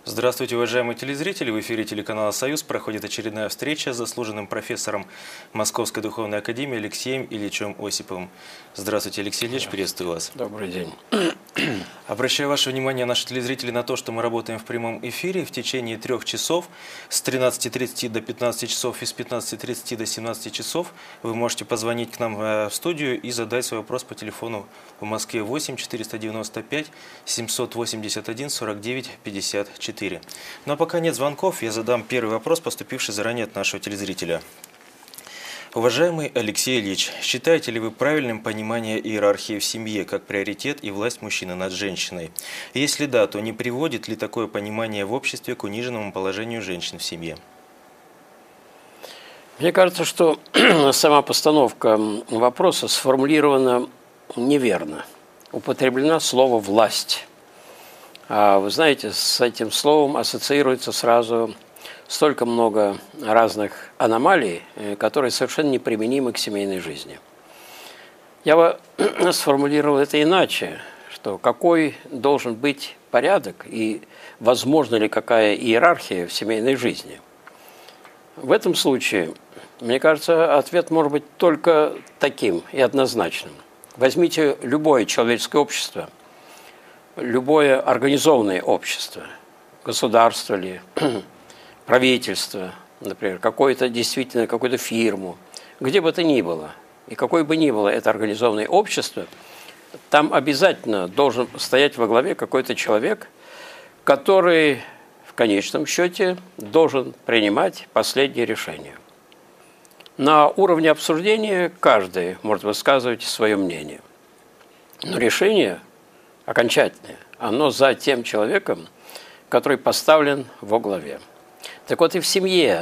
Здравствуйте, уважаемые телезрители! В эфире телеканала «Союз» проходит очередная встреча с заслуженным профессором Московской духовной академии Алексеем Ильичем Осиповым. Здравствуйте, Алексей Ильич, приветствую вас. Добрый день. Обращаю ваше внимание, наши телезрители, на то, что мы работаем в прямом эфире в течение 3 часов с 13:30 до 15 часов и с 15:30 до 17 часов. Вы можете позвонить к нам в студию и задать свой вопрос по телефону в Москве 8 495 781 49 54. Но пока нет звонков, я задам первый вопрос, поступивший заранее от нашего телезрителя. Уважаемый Алексей Ильич, считаете ли вы правильным понимание иерархии в семье как приоритет и власть мужчины над женщиной? Если да, то не приводит ли такое понимание в обществе к униженному положению женщин в семье? Мне кажется, что сама постановка вопроса сформулирована неверно. Употреблено слово «власть». А вы знаете, с этим словом ассоциируется сразу столько много разных аномалий, которые совершенно неприменимы к семейной жизни. Я бы сформулировал это иначе, что какой должен быть порядок и возможна ли какая иерархия в семейной жизни. В этом случае, мне кажется, ответ может быть только таким и однозначным. Возьмите любое человеческое общество, любое организованное общество, государство ли, правительство, например, какую-то фирму, где бы то ни было, и какое бы ни было это организованное общество, там обязательно должен стоять во главе какой-то человек, который в конечном счете должен принимать последние решения. На уровне обсуждения каждый может высказывать свое мнение, но решение окончательное, оно за тем человеком, который поставлен во главе. Так вот и в семье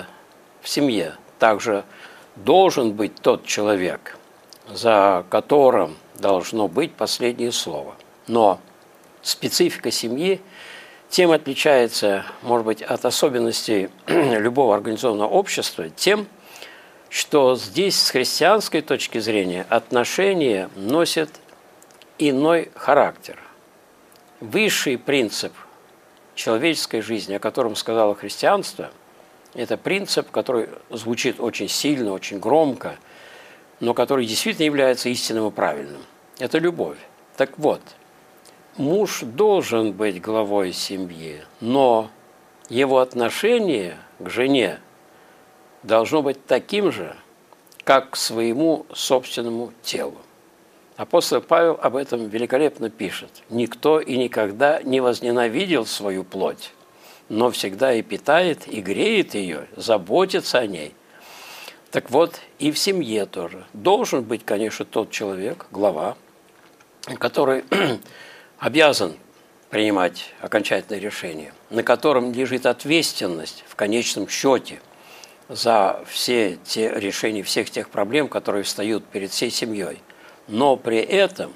также должен быть тот человек, за которым должно быть последнее слово. Но специфика семьи тем отличается, может быть, от особенностей любого организованного общества, тем, что здесь с христианской точки зрения отношения носят иной характер. Высший принцип человеческой жизни, о котором сказало христианство, это принцип, который звучит очень сильно, очень громко, но который действительно является истинным и правильным. Это любовь. Так вот, муж должен быть главой семьи, но его отношение к жене должно быть таким же, как к своему собственному телу. Апостол Павел об этом великолепно пишет. «Никто и никогда не возненавидел свою плоть, но всегда и питает, и греет ее, заботится о ней». Так вот, и в семье тоже. Должен быть, конечно, тот человек, глава, который обязан принимать окончательное решение, на котором лежит ответственность в конечном счете за все те решения, всех тех проблем, которые встают перед всей семьей. Но при этом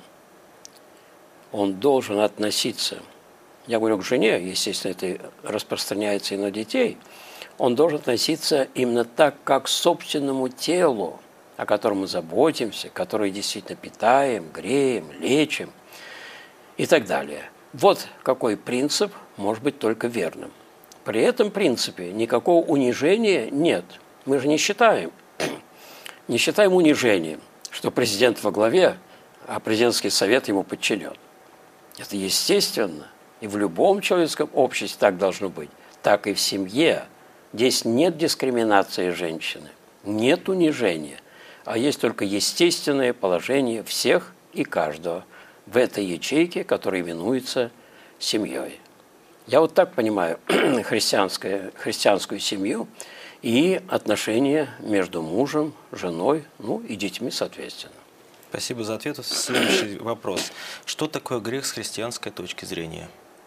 он должен относиться, я говорю к жене, естественно, это распространяется и на детей, он должен относиться именно так, как к собственному телу, о котором мы заботимся, которое действительно питаем, греем, лечим и так далее. Вот какой принцип может быть только верным. При этом принципе никакого унижения нет. Мы же не считаем унижением, что президент во главе, а президентский совет ему подчинен. Это естественно. И в любом человеческом обществе так должно быть. Так и в семье. Здесь нет дискриминации женщины, нет унижения, а есть только естественное положение всех и каждого в этой ячейке, которая именуется семьей. Я вот так понимаю христианскую семью и отношения между мужем, женой, и детьми, соответственно. Спасибо за ответ. Следующий вопрос. Что такое грех с христианской точки зрения?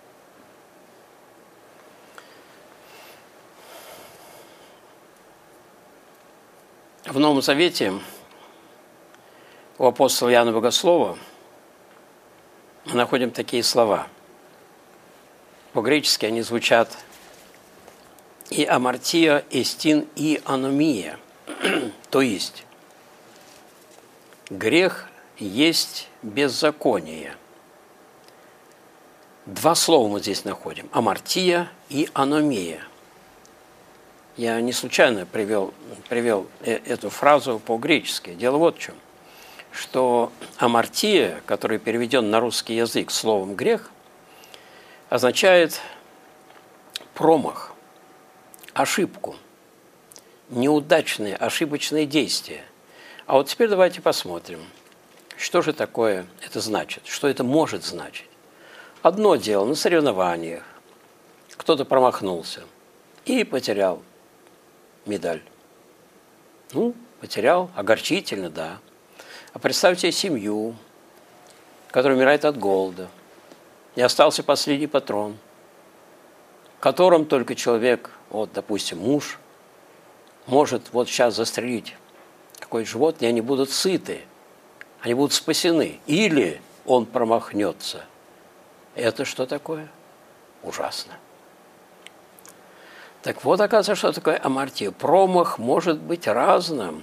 В Новом Завете у апостола Иоанна Богослова мы находим такие слова. По-гречески они звучат «и амартия, эстин, и аномия». То есть грех есть беззаконие. Два слова мы здесь находим – амартия и аномия. Я не случайно привел эту фразу по-гречески. Дело вот в чем, что амартия, который переведен на русский язык словом «грех», означает промах, ошибку, неудачные, ошибочные действия. А вот теперь давайте посмотрим, что же такое это значит, что это может значить. Одно дело на соревнованиях, кто-то промахнулся и потерял медаль. Ну, потерял, огорчительно, да. А представьте семью, которая умирает от голода, и остался последний патрон, которым только человек, вот, допустим, муж, может вот сейчас застрелить какое-то животное, и они будут сыты, они будут спасены. Или он промахнется. Это что такое? Ужасно. Так вот, оказывается, что такое амартия. Промах может быть разным.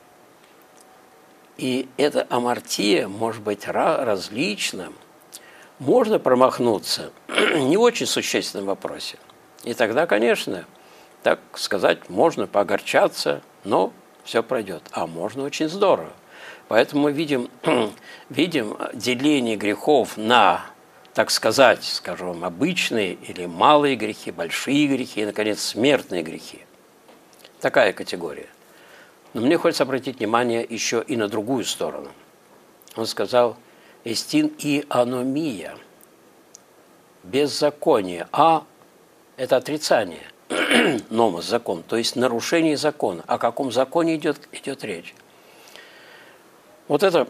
И эта амартия может быть различным. Можно промахнуться не в очень существенном вопросе. И тогда, конечно, так сказать, можно поогорчаться, но все пройдет. А можно очень здорово. Поэтому мы видим деление грехов на, так сказать, скажем, обычные или малые грехи, большие грехи и, наконец, смертные грехи. Такая категория. Но мне хочется обратить внимание еще и на другую сторону. Он сказал, эстин и аномия, беззаконие. А – это отрицание, номос – закон, то есть нарушение закона. О каком законе идет речь? Вот это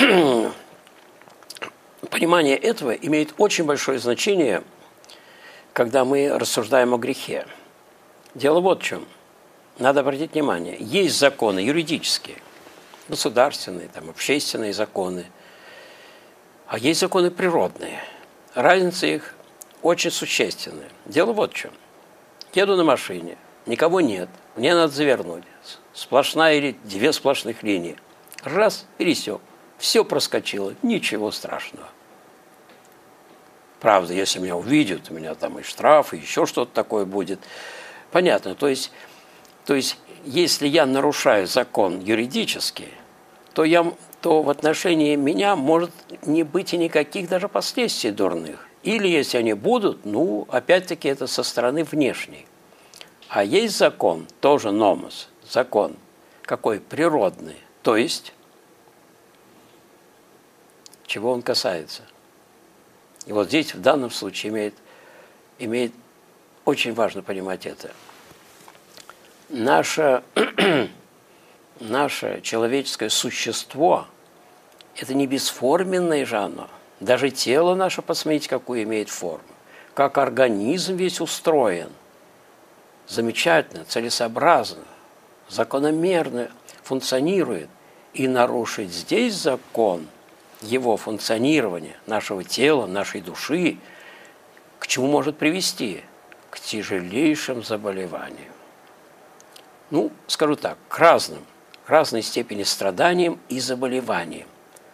понимание этого имеет очень большое значение, когда мы рассуждаем о грехе. Дело вот в чем. Надо обратить внимание. Есть законы юридические, государственные, там, общественные законы, а есть законы природные. Разница их очень существенная. Дело вот в чем. Еду на машине, никого нет, мне надо завернуть. Сплошная или две сплошных линии. Раз, пересек. Все проскочило, ничего страшного. Правда, если меня увидят, у меня там и штраф, и еще что-то такое будет. Понятно. То есть, если я нарушаю закон юридически, то в отношении меня может не быть и никаких даже последствий дурных. Или если они будут, ну, опять-таки это со стороны внешней. А есть закон, тоже номос, закон, какой природный. То есть, чего он касается. И вот здесь в данном случае имеет очень важно понимать это. Наше человеческое существо – это не бесформенное же оно. Даже тело наше, посмотрите, какую имеет форму. Как организм весь устроен. Замечательно, целесообразно, закономерно функционирует. И нарушить здесь закон его функционирования, нашего тела, нашей души, к чему может привести? К тяжелейшим заболеваниям. Ну, скажу так, к разной степени страданиям и заболеваниям.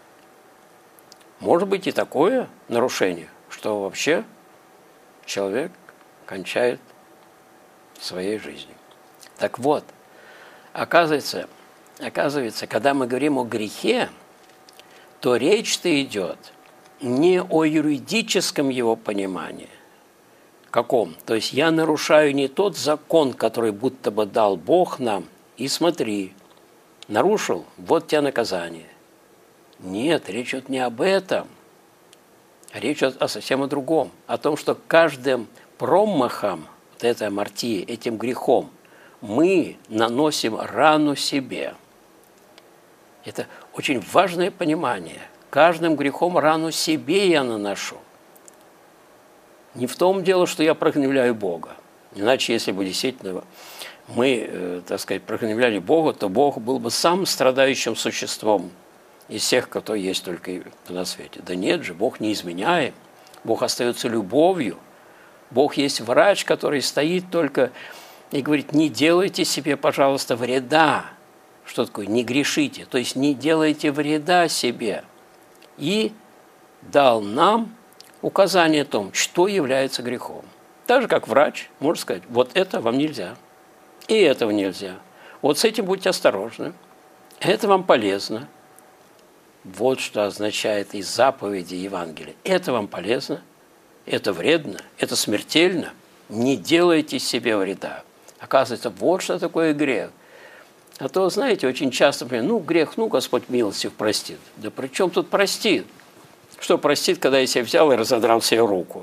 Может быть и такое нарушение, что вообще человек кончает своей жизнью. Так вот, оказывается, когда мы говорим о грехе, то речь-то идет не о юридическом его понимании. Каком? То есть я нарушаю не тот закон, который будто бы дал Бог нам, и смотри, нарушил, вот тебе наказание. Нет, речь идет не об этом. Речь идет совсем о другом. О том, что каждым промахом, вот этой амартией, этим грехом, мы наносим рану себе. Это очень важное понимание. Каждым грехом рану себе я наношу. Не в том дело, что я прогневляю Бога. Иначе, если бы действительно мы, так сказать, прогневляли Бога, то Бог был бы самым страдающим существом из всех, кто есть только на свете. Да нет же, Бог не изменяем. Бог остается любовью. Бог есть врач, который стоит только и говорит, не делайте себе, пожалуйста, вреда. Что такое? Не грешите. То есть не делайте вреда себе. И дал нам указание о том, что является грехом. Так же, как врач может сказать, вот это вам нельзя, и этого нельзя. Вот с этим будьте осторожны, это вам полезно. Вот что означает и заповеди Евангелия. Это вам полезно, это вредно, это смертельно. Не делайте себе вреда. Оказывается, вот что такое грех. А то, знаете, очень часто, грех, Господь милостив простит. Да при чем тут простит? Что простит, когда я себя взял и разодрал себе руку?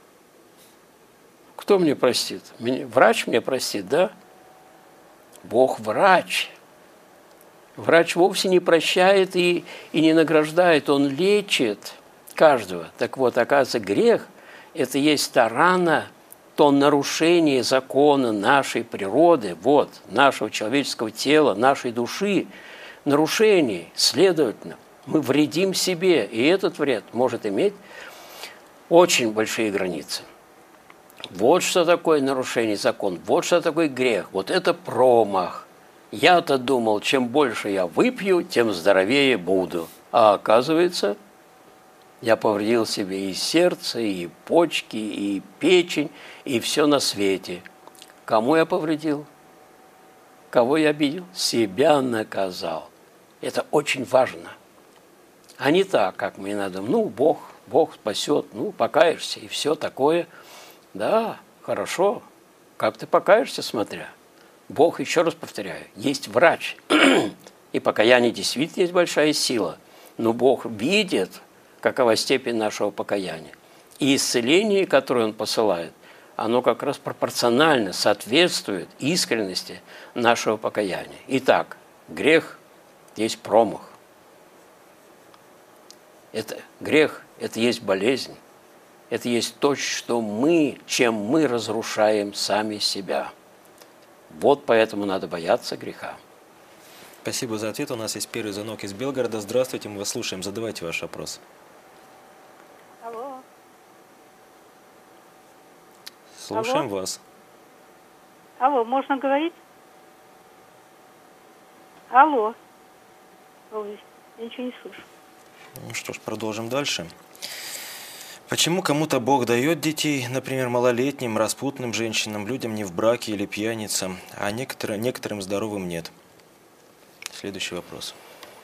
Кто мне простит? Врач мне простит, да? Бог врач. Врач вовсе не прощает и не награждает, он лечит каждого. Так вот, оказывается, грех – это есть та рана, то нарушение закона нашей природы, нашего человеческого тела, нашей души, нарушение, следовательно, мы вредим себе, и этот вред может иметь очень большие границы. Вот что такое нарушение закона, вот что такое грех, вот это промах. Я-то думал, чем больше я выпью, тем здоровее буду. А оказывается, я повредил себе и сердце, и почки, и печень, и все на свете. Кому я повредил? Кого я обидел? Себя наказал. Это очень важно. А не так, как мне надо. Бог спасет, покаешься, и все такое. Да, хорошо. Как ты покаешься, смотря? Бог, еще раз повторяю, есть врач. И покаяние действительно есть большая сила. Но Бог видит, какова степень нашего покаяния. И исцеление, которое Он посылает, оно как раз пропорционально соответствует искренности нашего покаяния. Итак, грех есть промах. Грех – это есть болезнь. Это есть то, чем мы разрушаем сами себя. Вот поэтому надо бояться греха. Спасибо за ответ. У нас есть первый звонок из Белгорода. Здравствуйте, мы вас слушаем. Задавайте ваш вопрос. Алло. Слушаем вас. Алло, можно говорить? Алло. Ой, я ничего не слышу. Ну что ж, продолжим дальше. Почему кому-то Бог дает детей, например, малолетним, распутным женщинам, людям не в браке или пьяницам, а некоторым здоровым нет? Следующий вопрос.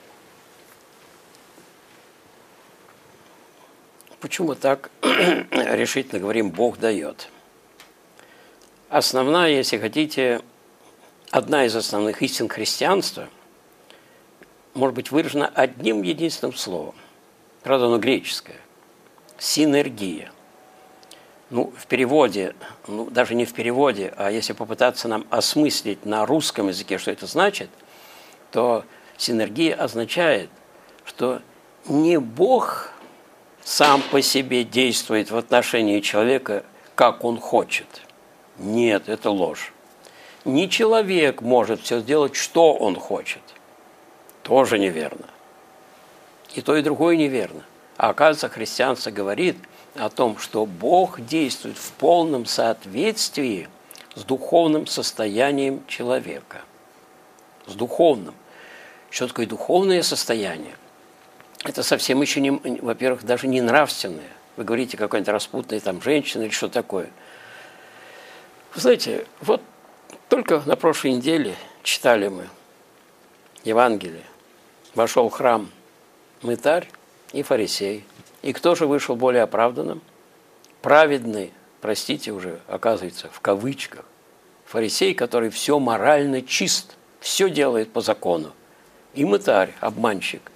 Почему так решительно говорим «Бог дает»? Основная, если хотите, одна из основных истин христианства может быть выражена одним единственным словом. Правда, оно греческое. Синергия. В переводе, даже не в переводе, а если попытаться нам осмыслить на русском языке, что это значит, то синергия означает, что не Бог сам по себе действует в отношении человека, как он хочет. Нет, это ложь. Не человек может все сделать, что он хочет. Тоже неверно. И то, и другое неверно. А оказывается, христианство говорит о том, что Бог действует в полном соответствии с духовным состоянием человека. С духовным. Что такое духовное состояние? Это совсем еще, во-первых, даже не нравственное. Вы говорите, какой-нибудь распутной женщина или что такое. Вы знаете, вот только на прошлой неделе читали мы Евангелие. Вошел в храм мытарь и фарисей. И кто же вышел более оправданным? Праведный, простите уже, оказывается, в кавычках, фарисей, который все морально чист, все делает по закону. И мытарь, обманщик.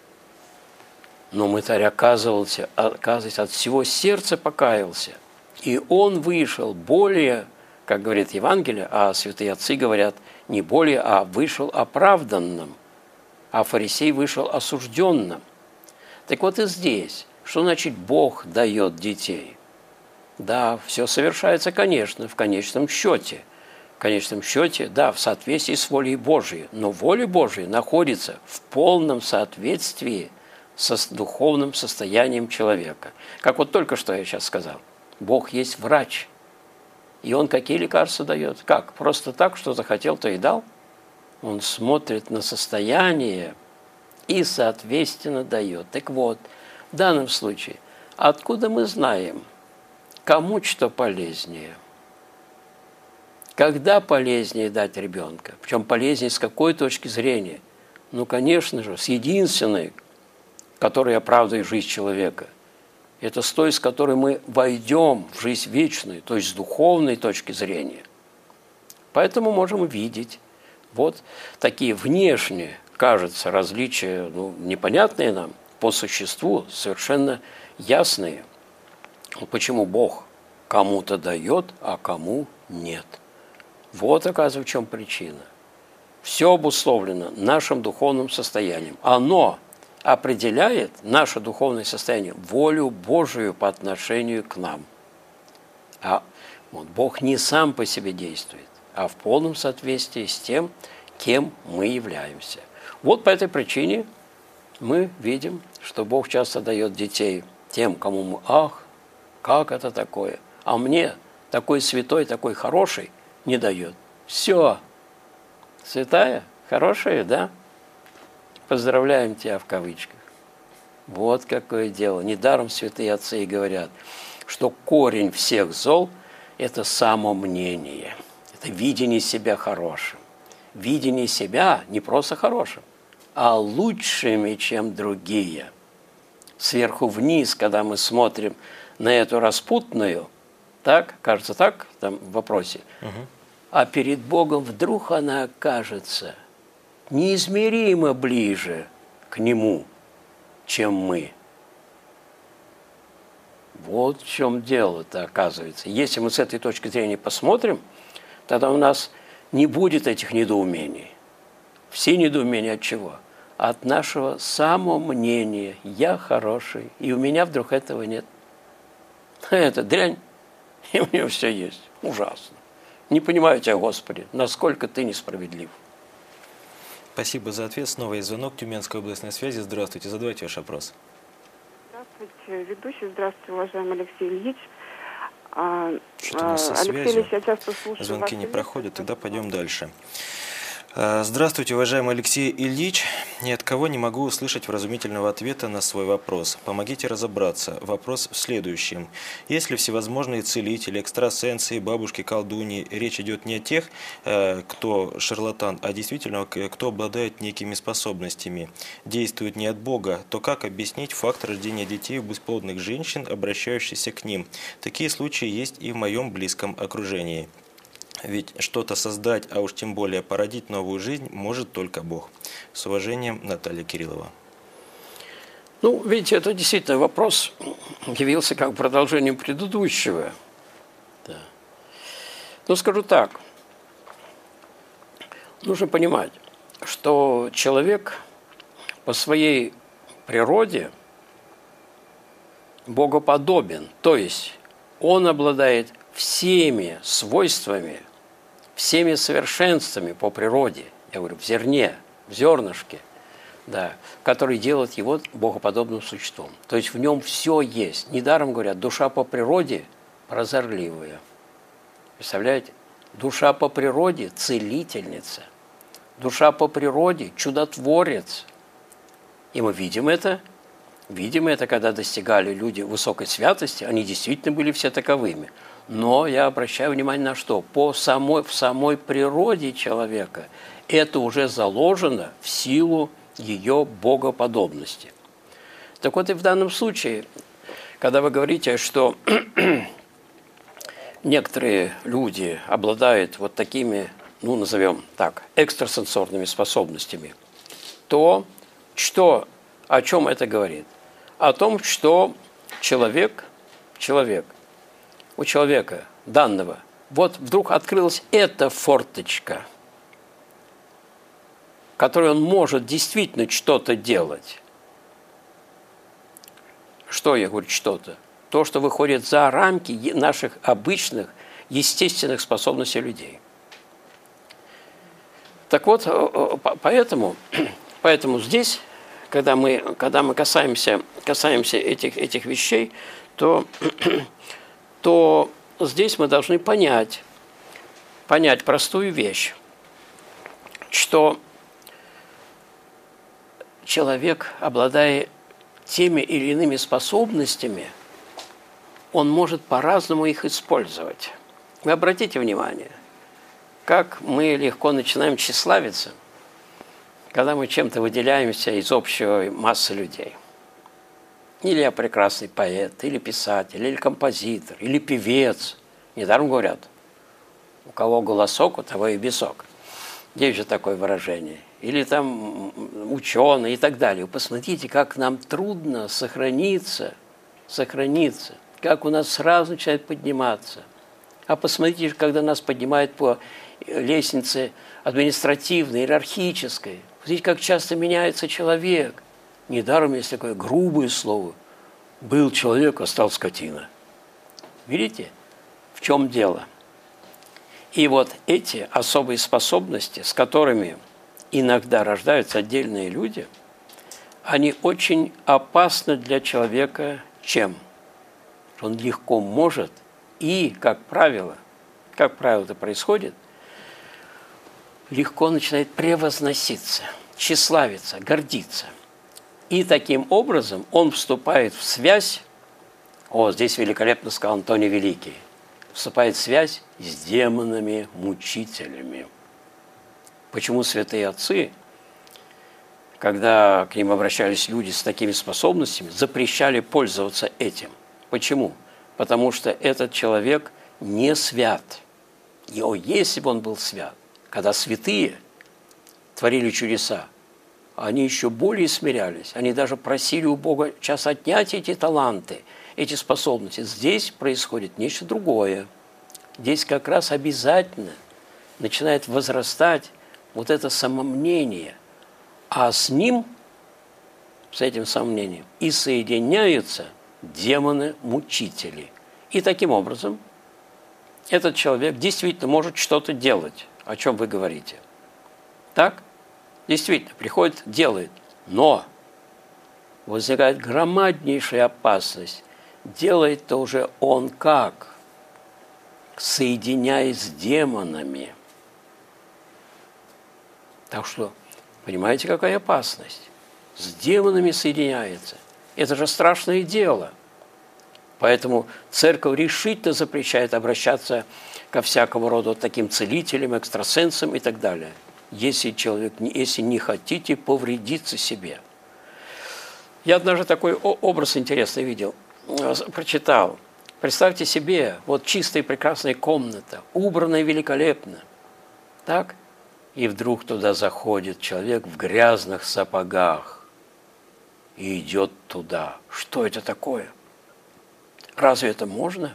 Но мытарь, оказывается, от всего сердца покаялся. И он вышел более, как говорит Евангелие, а святые отцы говорят, не более, а вышел оправданным. А фарисей вышел осужденным. Так вот и здесь, что значит Бог дает детей? Да, все совершается, конечно, в конечном счете. В конечном счете, да, в соответствии с волей Божией. Но воля Божия находится в полном соответствии с духовным состоянием человека. Как вот только что я сейчас сказал. Бог есть врач. И Он какие лекарства дает? Как? Просто так, что захотел, то и дал? Он смотрит на состояние и, соответственно, дает. Так вот, в данном случае, откуда мы знаем, кому что полезнее? Когда полезнее дать ребенка? Причем полезнее с какой точки зрения? Ну, конечно же, с единственной, которая оправдывает жизнь человека. Это с той, с которой мы войдем в жизнь вечную, то есть с духовной точки зрения. Поэтому можем видеть вот такие внешние, кажется, различия, непонятные нам, по существу совершенно ясные. Почему Бог кому-то дает, а кому нет. Вот, оказывается, в чем причина. Все обусловлено нашим духовным состоянием. Оно определяет наше духовное состояние, волю Божию по отношению к нам. А вот Бог не сам по себе действует, а в полном соответствии с тем, кем мы являемся. Вот по этой причине мы видим, что Бог часто дает детей тем, кому мы, как это такое? А мне такой святой, такой хороший не дает. Все. Святая, хорошая, да? Поздравляем тебя в кавычках. Вот какое дело. Недаром святые отцы и говорят, что корень всех зол – это самомнение. Это видение себя хорошим. Видение себя не просто хорошим, а лучшими, чем другие. Сверху вниз, когда мы смотрим на эту распутную, так, кажется так, там в вопросе, а перед Богом вдруг она окажется неизмеримо ближе к Нему, чем мы. Вот в чем дело-то оказывается. Если мы с этой точки зрения посмотрим, тогда у нас не будет этих недоумений. Все недоумения от чего? От нашего самомнения. Я хороший, и у меня вдруг этого нет. Это дрянь, и у него все есть. Ужасно. Не понимаю тебя, Господи, насколько ты несправедлив. Спасибо за ответ. Снова есть звонок Тюменской областной связи. Здравствуйте. Задавайте ваш вопрос. Здравствуйте, ведущий. Здравствуйте, уважаемый Алексей Ильич. Что-то у нас со связью. Звонки не проходят. Тогда пойдем дальше. Здравствуйте, уважаемый Алексей Ильич. Ни от кого не могу услышать вразумительного ответа на свой вопрос. Помогите разобраться. Вопрос в следующем. Если всевозможные целители, экстрасенсы, бабушки, колдуньи, речь идет не о тех, кто шарлатан, а действительно, кто обладает некими способностями, действует не от Бога, то как объяснить факт рождения детей у бесплодных женщин, обращающихся к ним? Такие случаи есть и в моем близком окружении. Ведь что-то создать, а уж тем более породить новую жизнь, может только Бог. С уважением, Наталья Кириллова. Видите, это действительно вопрос явился как продолжением предыдущего. Да. Скажу так. Нужно понимать, что человек по своей природе богоподобен. То есть он обладает всеми свойствами, всеми совершенствами по природе, я говорю, в зерне, в зернышке, да, которые делают его богоподобным существом. То есть в нем все есть. Недаром говорят, душа по природе прозорливая. Представляете? Душа по природе целительница. Душа по природе чудотворец. И мы видим это. Видим это, когда достигали люди высокой святости, они действительно были все таковыми. Но я обращаю внимание на что? В самой природе человека это уже заложено в силу ее богоподобности. Так вот и в данном случае, когда вы говорите, что некоторые люди обладают вот такими, назовем так, экстрасенсорными способностями, то о чем это говорит? О том, что у человека данного, вот вдруг открылась эта форточка, которой он может действительно что-то делать. Что я говорю что-то? То, что выходит за рамки наших обычных, естественных способностей людей. Так вот, поэтому здесь, когда мы касаемся этих вещей, то здесь мы должны понять простую вещь, что человек, обладая теми или иными способностями, он может по-разному их использовать. Вы обратите внимание, как мы легко начинаем тщеславиться, когда мы чем-то выделяемся из общей массы людей. Или я прекрасный поэт, или писатель, или композитор, или певец. Недаром говорят, у кого голосок, у того и бесок. Есть же такое выражение. Или там ученый и так далее. Вы посмотрите, как нам трудно сохраниться, как у нас сразу начинает подниматься. А посмотрите, когда нас поднимают по лестнице административной, иерархической. Посмотрите, как часто меняется человек. Недаром есть такое грубое слово. Был человек, а стал скотина. Видите, в чем дело? И вот эти особые способности, с которыми иногда рождаются отдельные люди, они очень опасны для человека чем? Он легко может и, как правило это происходит, легко начинает превозноситься, тщеславиться, гордиться. И таким образом он вступает в связь, здесь великолепно сказал Антоний Великий, вступает в связь с демонами-мучителями. Почему святые отцы, когда к ним обращались люди с такими способностями, запрещали пользоваться этим? Почему? Потому что этот человек не свят. Если бы он был свят, когда святые творили чудеса, они еще более смирялись. Они даже просили у Бога сейчас отнять эти таланты, эти способности. Здесь происходит нечто другое. Здесь как раз обязательно начинает возрастать вот это самомнение. А с ним, с этим самомнением, и соединяются демоны-мучители. И таким образом этот человек действительно может что-то делать, о чем вы говорите. Так? Действительно, приходит, делает. Но возникает громаднейшая опасность. Делает-то уже он как? Соединяясь с демонами. Так что, понимаете, какая опасность? С демонами соединяется. Это же страшное дело. Поэтому церковь решительно запрещает обращаться ко всякого рода таким целителям, экстрасенсам и так далее. Если не хотите повредиться себе. Я однажды такой образ интересный видел, прочитал. Представьте себе, вот чистая прекрасная комната, убранная великолепно. Так? И вдруг туда заходит человек в грязных сапогах и идет туда. Что это такое? Разве это можно?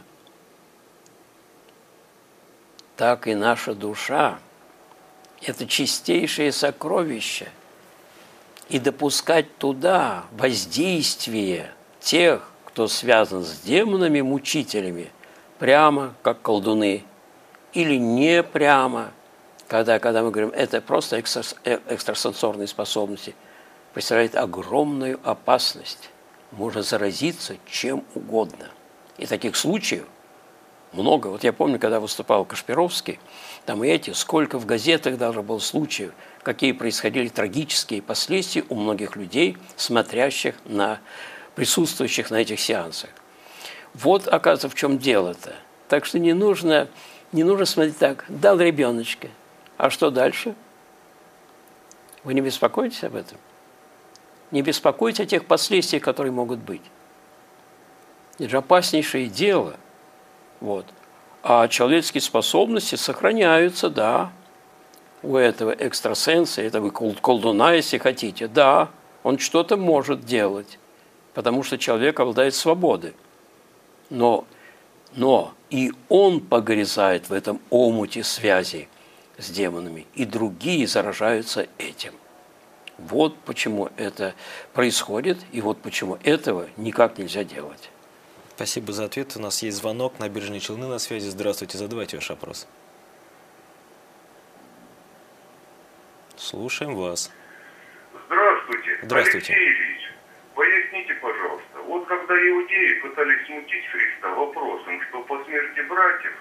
Так и наша душа. Это чистейшее сокровище. И допускать туда воздействие тех, кто связан с демонами-мучителями, прямо как колдуны, или не прямо, когда мы говорим, это просто экстрасенсорные способности, представляет огромную опасность. Можно заразиться чем угодно. И таких случаев много. Вот я помню, когда выступал Кашпировский, там сколько в газетах даже было случаев, какие происходили трагические последствия у многих людей, присутствующих на этих сеансах. Вот, оказывается, в чем дело-то. Так что не нужно смотреть так, дал ребеночка, а что дальше? Вы не беспокоитесь об этом? Не беспокойтесь о тех последствиях, которые могут быть. Это же опаснейшее дело. Вот. А человеческие способности сохраняются, да. У этого экстрасенса, этого колдуна, если хотите, да, он что-то может делать, потому что человек обладает свободой. Но и он погрязает в этом омуте связи с демонами, и другие заражаются этим. Вот почему это происходит, и вот почему этого никак нельзя делать. Спасибо за ответ. У нас есть звонок. Набережные Челны на связи. Здравствуйте. Задавайте ваш вопрос. Слушаем вас. Здравствуйте. Здравствуйте. Алексей Ильич, поясните, пожалуйста. Вот когда иудеи пытались смутить Христа вопросом, что по смерти братьев,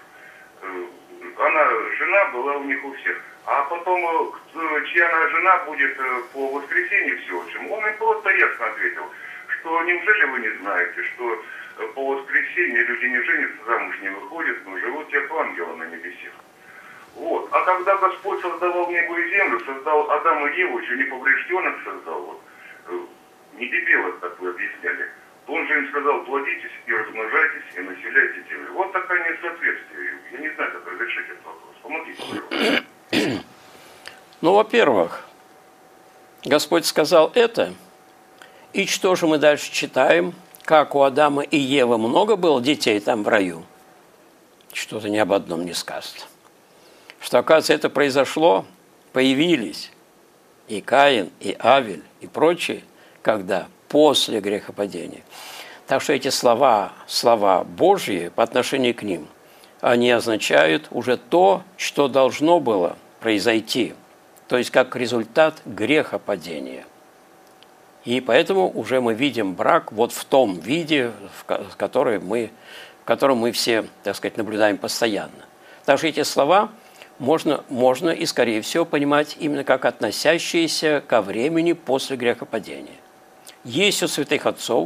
жена была у них у всех, а потом, чья она жена будет по воскресенью всеобщему, он им просто ясно ответил, что неужели вы не знаете, что по воскресенье люди не женятся, замуж не выходят, но живут как ангелы на небесах. Вот. А когда Господь создавал небо и землю, создал Адама и Еву, еще неповрежденных создал, вот, не дебилов, как вы объясняли, он же им сказал: плодитесь и размножайтесь, и населяйте землю. Вот такое несоответствие. Я не знаю, как разрешить этот вопрос. Помогите, пожалуйста. Ну, во-первых, Господь сказал это, и что же мы дальше читаем? Как у Адама и Евы много было детей там в раю? Что-то ни об одном не сказано. Что, оказывается, это произошло, появились и Каин, и Авель, и прочие, когда? После грехопадения. Так что эти слова Божьи по отношению к ним, они означают уже то, что должно было произойти, то есть как результат грехопадения. И поэтому уже мы видим брак вот в том виде, в котором мы все, так сказать, наблюдаем постоянно. Так что эти слова можно и, скорее всего, понимать именно как относящиеся ко времени после грехопадения. Есть у святых отцов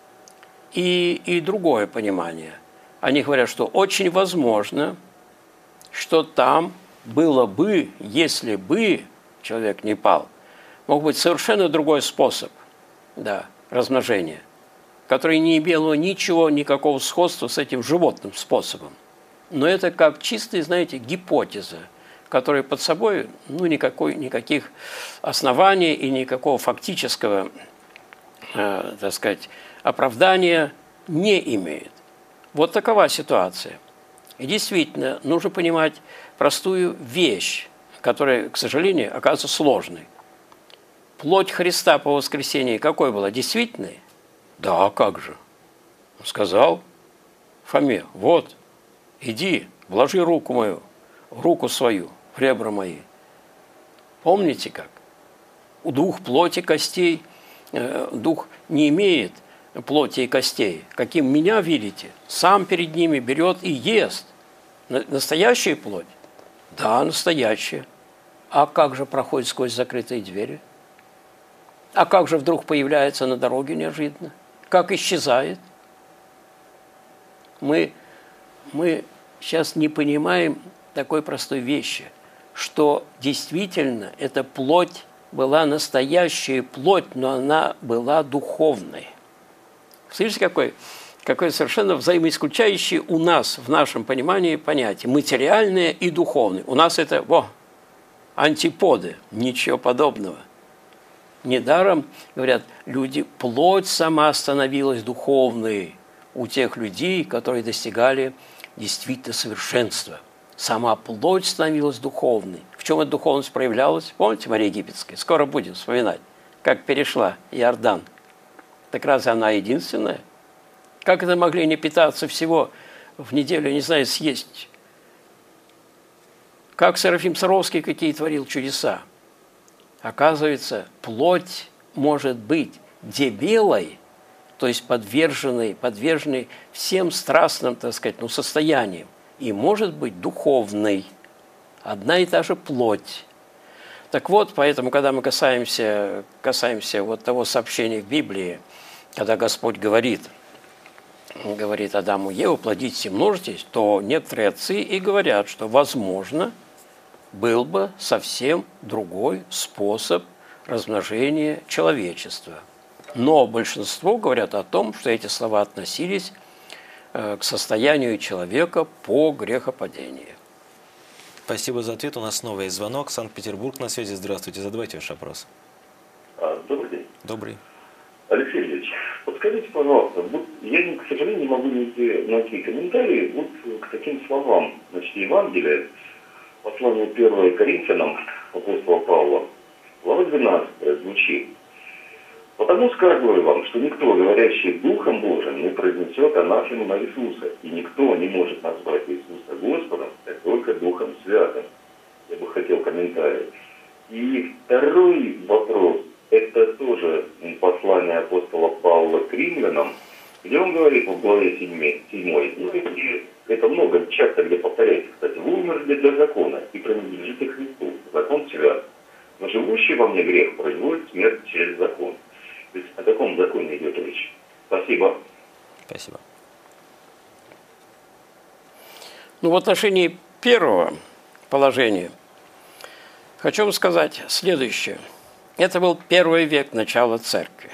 и другое понимание. Они говорят, что очень возможно, что там было бы, если бы человек не пал, мог быть совершенно другой способ размножения, который не имел никакого сходства с этим животным способом. Но это как чистая, знаете, гипотеза, которая под собой никаких оснований и никакого фактического, так сказать, оправдания не имеет. Вот такова ситуация. И действительно, нужно понимать простую вещь, которая, к сожалению, оказывается сложной. Плоть Христа по воскресении какой была? Действительной? Да, как же? Он сказал Фоме: вот, иди, вложи руку свою в ребра мои. Помните как? Дух плоти костей, дух не имеет плоти и костей. Каким меня видите, сам перед ними берет и ест. Настоящая плоть? Да, настоящая. А как же проходит сквозь закрытые двери? А как же вдруг появляется на дороге неожиданно? Как исчезает? Мы сейчас не понимаем такой простой вещи, что действительно эта плоть была настоящая плоть, но она была духовной. Слышите, какое совершенно взаимоисключающее у нас, в нашем понимании, понятие материальное и духовное. У нас это антиподы, ничего подобного. Недаром, говорят, люди, плоть сама становилась духовной у тех людей, которые достигали действительно совершенства. Сама плоть становилась духовной. В чем эта духовность проявлялась? Помните Мария Египетская? Скоро будем вспоминать, как перешла Иордан. Так разве она единственная? Как это могли не питаться всего в неделю, не знаю, съесть? Как Серафим Саровский какие творил чудеса? Оказывается, плоть может быть дебелой, то есть подверженной всем страстным, так сказать, состояниям, и может быть духовной. Одна и та же плоть. Так вот, поэтому, когда мы касаемся вот того сообщения в Библии, когда Господь говорит Адаму и Еве: плодитесь и множитесь, то некоторые отцы и говорят, что, возможно, был бы совсем другой способ размножения человечества. Но большинство говорят о том, что эти слова относились к состоянию человека по грехопадению. Спасибо за ответ. У нас снова есть звонок. Санкт-Петербург на связи. Здравствуйте. Задавайте ваш вопрос. Добрый день. Добрый. Алексей Ильич, подскажите, пожалуйста, я, к сожалению, не могу найти комментарии к таким словам. Значит, Евангелие, послание 1 Коринфянам апостола Павла, глава 12 звучит: «Потому сказываю вам, что никто, говорящий Духом Божиим, не произнесет анафему на Иисуса, и никто не может назвать Иисуса Господом, как только Духом Святым». Я бы хотел комментарий. И второй вопрос, это тоже послание апостола Павла к римлянам, где он говорит в главе 7, и это много, часто где повторяется, кстати: «Вы умерли для закона и принадлежите Христу, закон свят, но живущий во мне грех производит смерть через закон». То есть о каком законе идет речь? Спасибо. Спасибо. Ну, в отношении первого положения хочу вам сказать следующее. Это был 1 век начала церкви.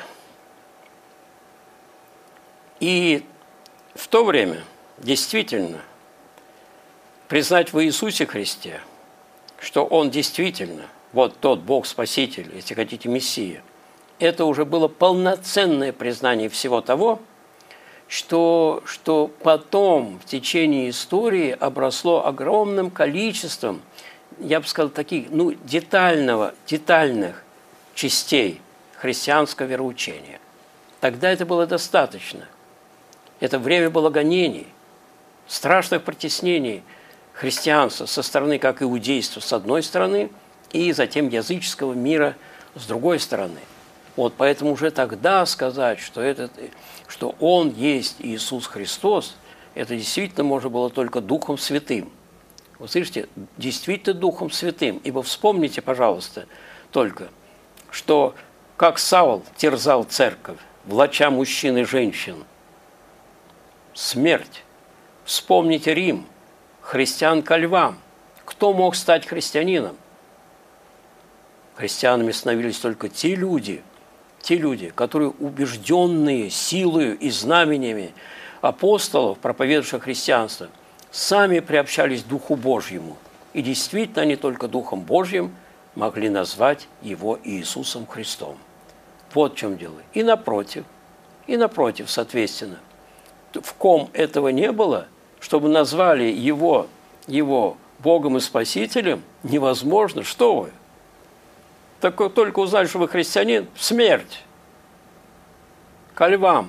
И в то время действительно признать в Иисусе Христе, что Он действительно, вот тот Бог-Спаситель, если хотите, Мессия, это уже было полноценное признание всего того, что потом в течение истории обросло огромным количеством, я бы сказал, таких детальных частей христианского вероучения. Тогда это было достаточно. Это время было гонений, страшных притеснений христианства со стороны как иудейства с одной стороны и затем языческого мира с другой стороны. Вот поэтому уже тогда сказать, что Он есть Иисус Христос, это действительно можно было только Духом Святым. Вы слышите, действительно Духом Святым. Ибо вспомните, пожалуйста, только, что как Савл терзал церковь, влача мужчин и женщин, смерть. Вспомните Рим, христиан ко львам. Кто мог стать христианином? Христианами становились только те люди, которые убежденные силою и знамениями апостолов, проповедующих христианство, сами приобщались к Духу Божьему. И действительно они только Духом Божьим могли назвать Его Иисусом Христом. Вот в чем дело. И напротив, соответственно, в ком этого не было, чтобы назвали Его Богом и Спасителем, невозможно. Что вы? Только узнали, что вы христианин, смерть. Ко львам.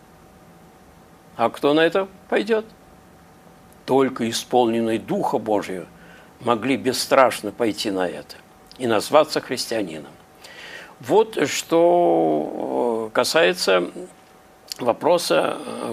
А кто на это пойдет? Только исполненные Духа Божьего могли бесстрашно пойти на это и назваться христианином. Вот что касается вопроса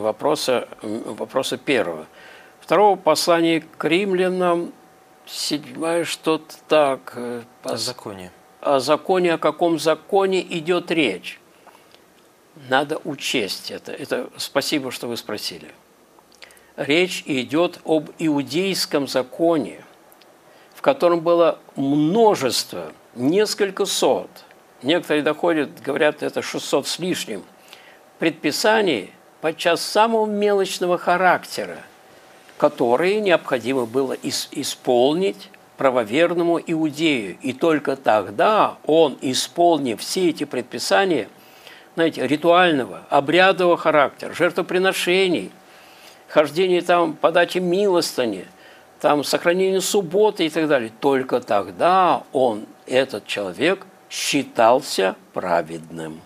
первого. Второго послания к римлянам, 7 что-то так. О законе. О законе, о каком законе идет речь. Надо учесть это. Это спасибо, что вы спросили. Речь идет об иудейском законе, в котором было множество, несколько сот, некоторые доходят, говорят, это 600 с лишним, предписаний подчас самого мелочного характера, которые необходимо было исполнить правоверному иудею. И только тогда он, исполнив все эти предписания, знаете, ритуального, обрядового характера, жертвоприношений, хождение там, подачи милостыни, там, сохранение субботы и так далее, только тогда он, этот человек, считался праведным.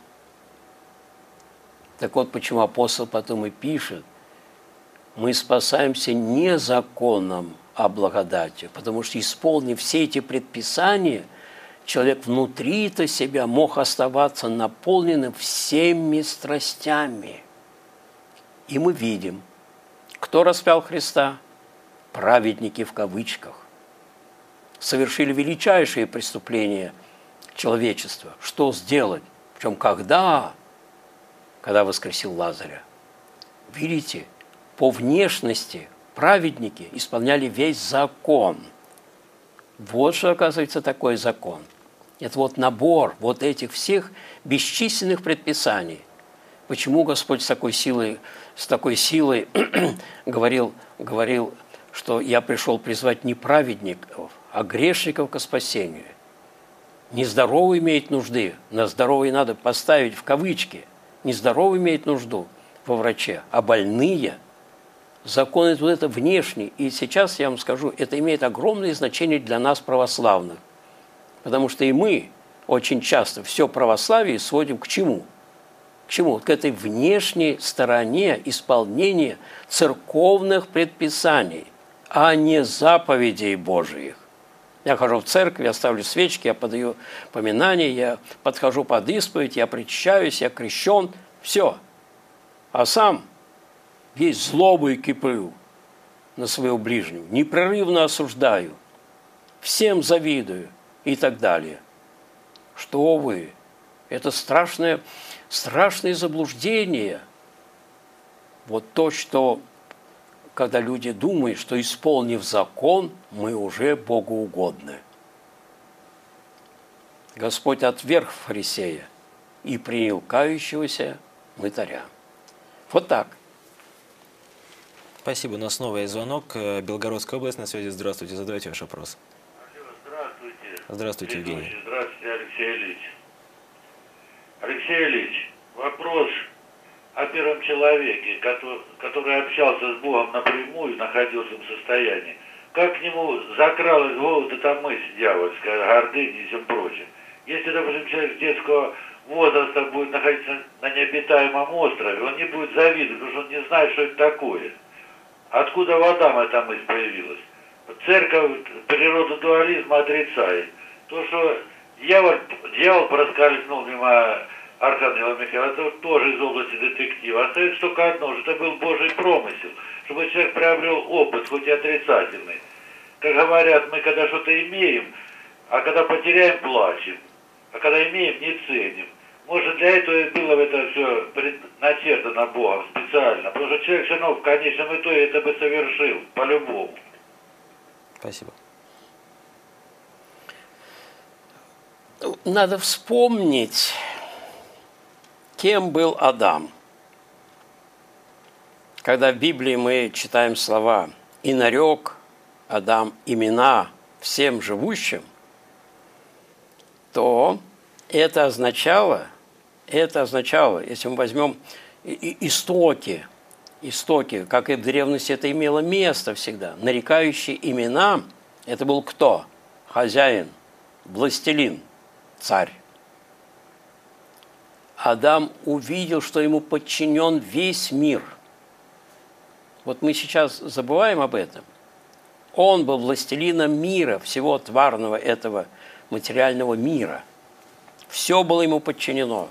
Так вот, почему апостол потом и пишет, мы спасаемся не законом, а благодатью, потому что, исполнив все эти предписания, человек внутри-то себя мог оставаться наполненным всеми страстями. И мы видим, кто распял Христа? Праведники в кавычках. Совершили величайшие преступления человечества. Что сделать? Причем когда воскресил Лазаря. Видите, по внешности праведники исполняли весь закон. Вот что, оказывается, такой закон. Это вот набор вот этих всех бесчисленных предписаний. Почему Господь с такой силой говорил, что я пришел призвать не праведников, а грешников ко спасению. Нездоровый имеет нужды, на здоровый надо поставить в кавычки. Нездоровый имеет нужду во враче, а больные. Закон это вот это внешний. И сейчас я вам скажу, это имеет огромное значение для нас, православных. Потому что и мы очень часто все православие сводим к чему? К чему? К этой внешней стороне исполнения церковных предписаний, а не заповедей Божиих. Я хожу в церковь, я ставлю свечки, я подаю поминания, я подхожу под исповедь, я причащаюсь, я крещен. Все. А сам весь злобой киплю на своего ближнего, непрерывно осуждаю, всем завидую и так далее. Что вы? Это страшное заблуждение. Вот то, что когда люди думают, что, исполнив закон, мы уже богоугодны. Господь отверг фарисея и принял кающегося мытаря. Вот так. Спасибо. У нас снова есть звонок. Белгородская область на связи. Здравствуйте. Задавайте ваш вопрос. Здравствуйте. Здравствуйте, Евгений. Здравствуйте, Алексей Ильич. Алексей Ильич, вопрос о первом человеке, который общался с Богом напрямую, находился в состоянии. Как к нему закралась в голову эта мысль дьявольская, гордыня и всем прочее. Если, допустим, человек с детского возраста будет находиться на необитаемом острове, он не будет завидовать, потому что он не знает, что это такое. Откуда в Адаме эта мысль появилась? Церковь природу дуализма отрицает. То, что дьявол проскользнул мимо архангела Михаила, это тоже из области детектива. Остается только одно, что это был Божий промысел, чтобы человек приобрел опыт, хоть и отрицательный. Как говорят, мы когда что-то имеем, а когда потеряем, плачем. А когда имеем, не ценим. Может, для этого и было это все начертано Богом специально. Потому что человек все равно в конечном итоге это бы совершил, по-любому. Спасибо. Надо вспомнить, кем был Адам. Когда в Библии мы читаем слова «И нарек Адам имена всем живущим», то это означало, если мы возьмем истоки, как и в древности это имело место всегда, нарекающий имена, это был кто? Хозяин, властелин, царь. Адам увидел, что ему подчинен весь мир. Вот мы сейчас забываем об этом. Он был властелином мира, всего тварного этого материального мира. Все было ему подчинено.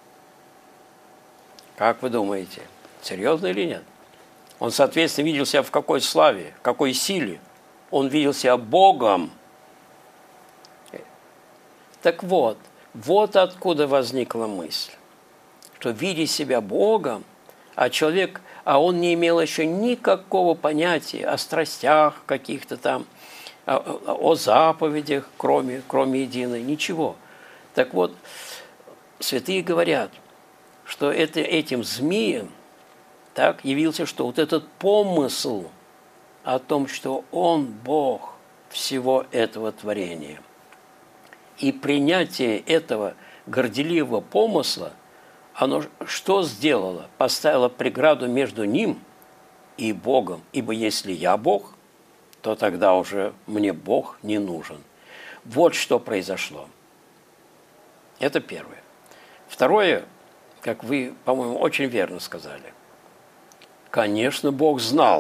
Как вы думаете, серьезно или нет? Он, соответственно, видел себя в какой славе, в какой силе. Он видел себя Богом. Так вот откуда возникла мысль, что видя себя Богом, а он не имел еще никакого понятия о страстях каких-то там, о заповедях, кроме единой, ничего. Так вот, святые говорят, что этим змеем так явился, что вот этот помысл о том, что он Бог всего этого творения. И принятие этого горделивого помысла, оно что сделало? Поставило преграду между ним и Богом. Ибо если я Бог, то тогда уже мне Бог не нужен. Вот что произошло. Это первое. Второе, как вы, по-моему, очень верно сказали. Конечно, Бог знал,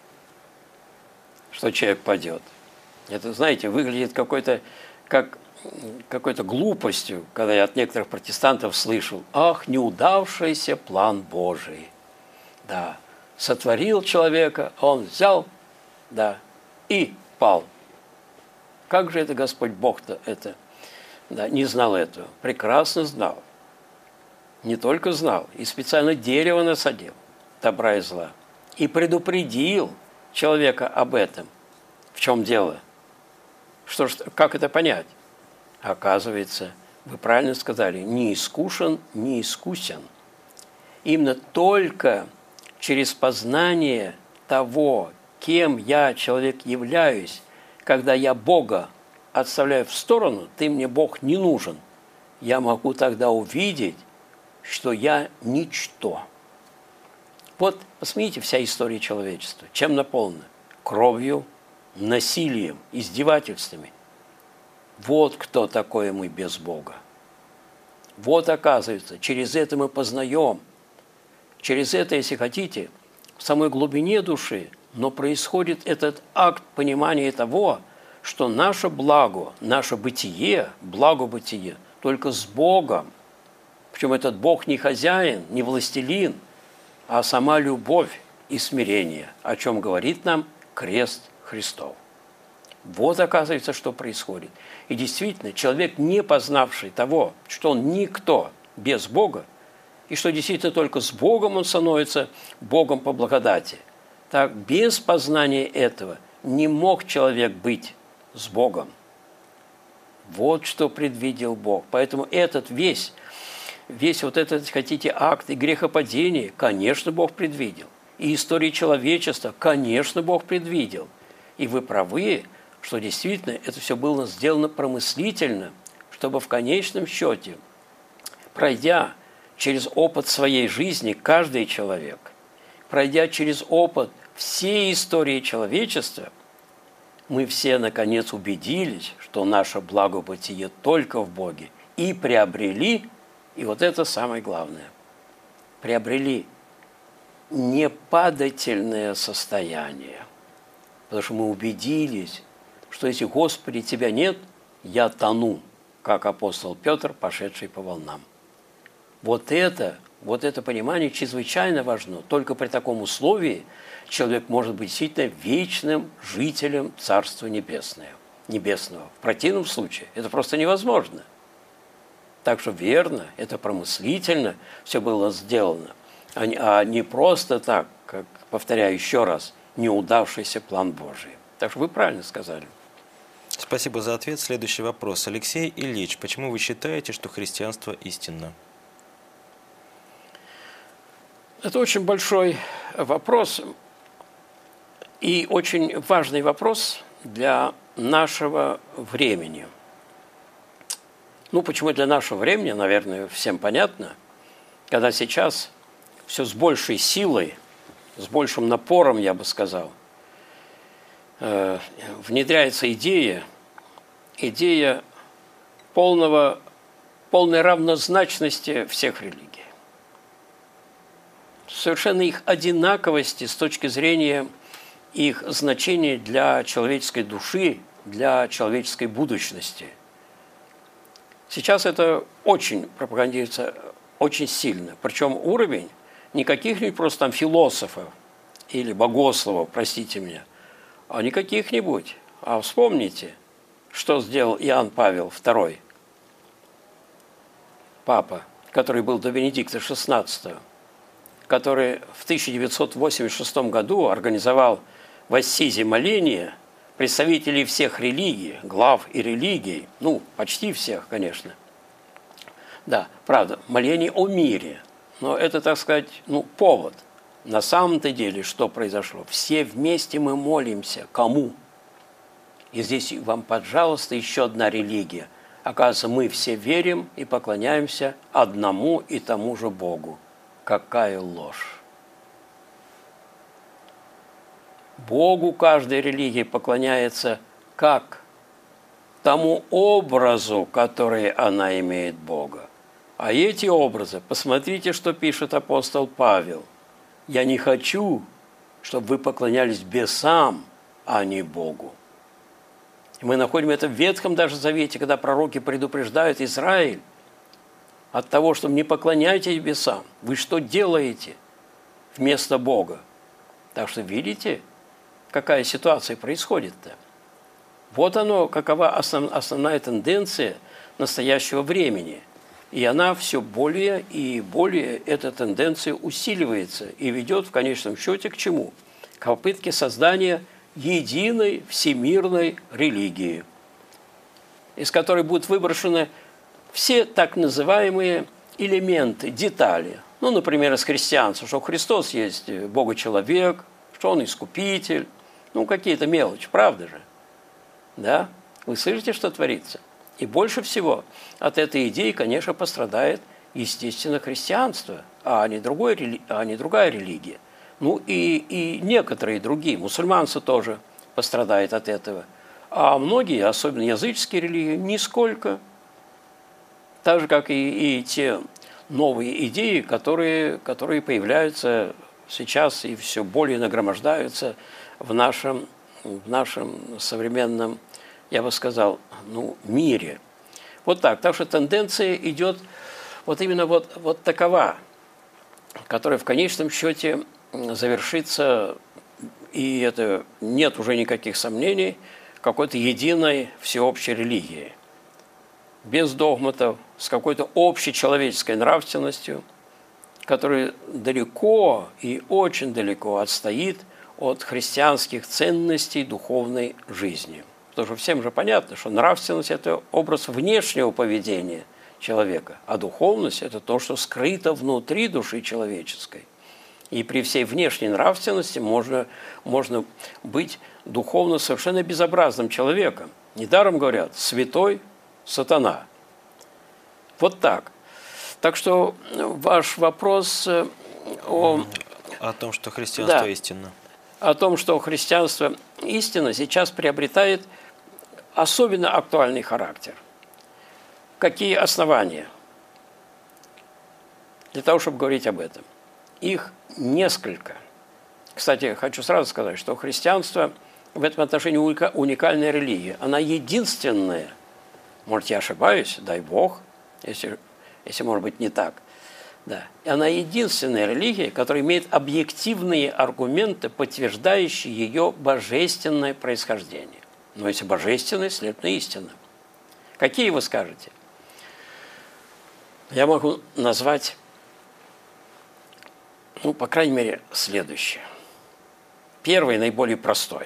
что человек падет. Это, знаете, выглядит какой-то глупостью, когда я от некоторых протестантов слышал: «Ах, неудавшийся план Божий». Да, сотворил человека, он взял, да, и пал. Как же это Господь Бог-то это, да, не знал этого? Прекрасно знал. Не только знал, и специально дерево насадил, добра и зла, и предупредил человека об этом. В чем дело? Как это понять? Оказывается, вы правильно сказали, не искушен, не искусен. Именно только через познание того, кем я, человек, являюсь, когда я Бога отставляю в сторону, ты мне, Бог, не нужен, я могу тогда увидеть, что я ничто. Вот, посмотрите, вся история человечества. Чем наполнена? Кровью, насилием, издевательствами. Вот кто такой мы без Бога. Вот, оказывается, через это мы познаем. Через это, если хотите, в самой глубине души, но происходит этот акт понимания того, что наше благо, наше бытие, благо-бытие, только с Богом. Причем этот Бог не хозяин, не властелин, а сама любовь и смирение, о чем говорит нам крест Христов. Вот, оказывается, что происходит. И действительно, человек, не познавший того, что он никто без Бога, и что действительно только с Богом он становится Богом по благодати. Так, без познания этого не мог человек быть с Богом. Вот что предвидел Бог. Поэтому этот весь вот этот, хотите, акт и грехопадения, конечно, Бог предвидел. И истории человечества, конечно, Бог предвидел. И вы правы, что действительно это все было сделано промыслительно, чтобы в конечном счете, пройдя через опыт своей жизни, каждый человек, пройдя через опыт всей истории человечества, мы все, наконец, убедились, что наше благобытие только в Боге, и приобрели, и вот это самое главное, приобрели непадательное состояние, потому что мы убедились, что если, Господи, Тебя нет, я тону, как апостол Петр, пошедший по волнам. Вот это понимание чрезвычайно важно. Только при таком условии человек может быть действительно вечным жителем Царства Небесного. В противном случае это просто невозможно. Так что верно, это промыслительно все было сделано, а не просто так, как, повторяю еще раз, неудавшийся план Божий. Так что вы правильно сказали. Спасибо за ответ. Следующий вопрос. Алексей Ильич, почему вы считаете, что христианство истинно? Это очень большой вопрос и очень важный вопрос для нашего времени. Почему для нашего времени, наверное, всем понятно, когда сейчас все с большей силой, с большим напором, я бы сказал, внедряется идея полной равнозначности всех религий. Совершенно их одинаковости с точки зрения их значения для человеческой души, для человеческой будущности. Сейчас это очень пропагандируется, очень сильно. Причем уровень не каких-нибудь просто там философов или богословов, простите меня, а не каких-нибудь. А вспомните, что сделал Иоанн Павел II, папа, который был до Бенедикта XVI, который в 1986 году организовал в Ассизе моление представителей всех религий, глав и религий, почти всех, конечно. Да, правда, моление о мире, но это, так сказать, повод. На самом-то деле, что произошло? Все вместе мы молимся. Кому? И здесь вам, пожалуйста, еще одна религия. Оказывается, мы все верим и поклоняемся одному и тому же Богу. Какая ложь! Богу каждой религии поклоняется как? Тому образу, который она имеет Бога. А эти образы, посмотрите, что пишет апостол Павел. «Я не хочу, чтобы вы поклонялись бесам, а не Богу». И мы находим это в Ветхом даже Завете, когда пророки предупреждают Израиль от того, что не поклоняйтесь бесам. Вы что делаете вместо Бога? Так что видите, какая ситуация происходит-то. Вот оно, какова основная тенденция настоящего времени. И она все более и более, эта тенденция усиливается и ведет в конечном счете к чему? К попытке создания единой всемирной религии, из которой будут выброшены все так называемые элементы, детали. Например, из христианства, что Христос есть Бога-человек, что Он искупитель, какие-то мелочи, правда же? Да? Вы слышите, что творится? И больше всего от этой идеи, конечно, пострадает, естественно, христианство, а не другая религия. И некоторые другие, мусульманство тоже пострадает от этого. А многие, особенно языческие религии, нисколько. Так же, как и те новые идеи, которые появляются сейчас и все более нагромождаются в нашем современном, я бы сказал, мире. Вот так. Так что тенденция идет именно вот такова, которая в конечном счете завершится, и это нет уже никаких сомнений, какой-то единой всеобщей религии. Без догматов, с какой-то общей человеческой нравственностью, которая далеко и очень далеко отстоит от христианских ценностей духовной жизни. Потому что всем же понятно, что нравственность – это образ внешнего поведения человека, а духовность – это то, что скрыто внутри души человеческой. И при всей внешней нравственности можно быть духовно совершенно безобразным человеком. Недаром говорят «святой сатана». Вот так. Так что ваш вопрос О том, что христианство истинно. О том, что христианство истинно, сейчас приобретает особенно актуальный характер. Какие основания для того, чтобы говорить об этом? Их несколько. Кстати, хочу сразу сказать, что христианство в этом отношении уникальная религия. Она единственная, может, я ошибаюсь, дай Бог, если может быть не так, да. И она единственная религия, которая имеет объективные аргументы, подтверждающие ее божественное происхождение. Но если божественное, следовательно, истинно. Какие вы скажете? Я могу назвать, по крайней мере, следующее. Первый, наиболее простой.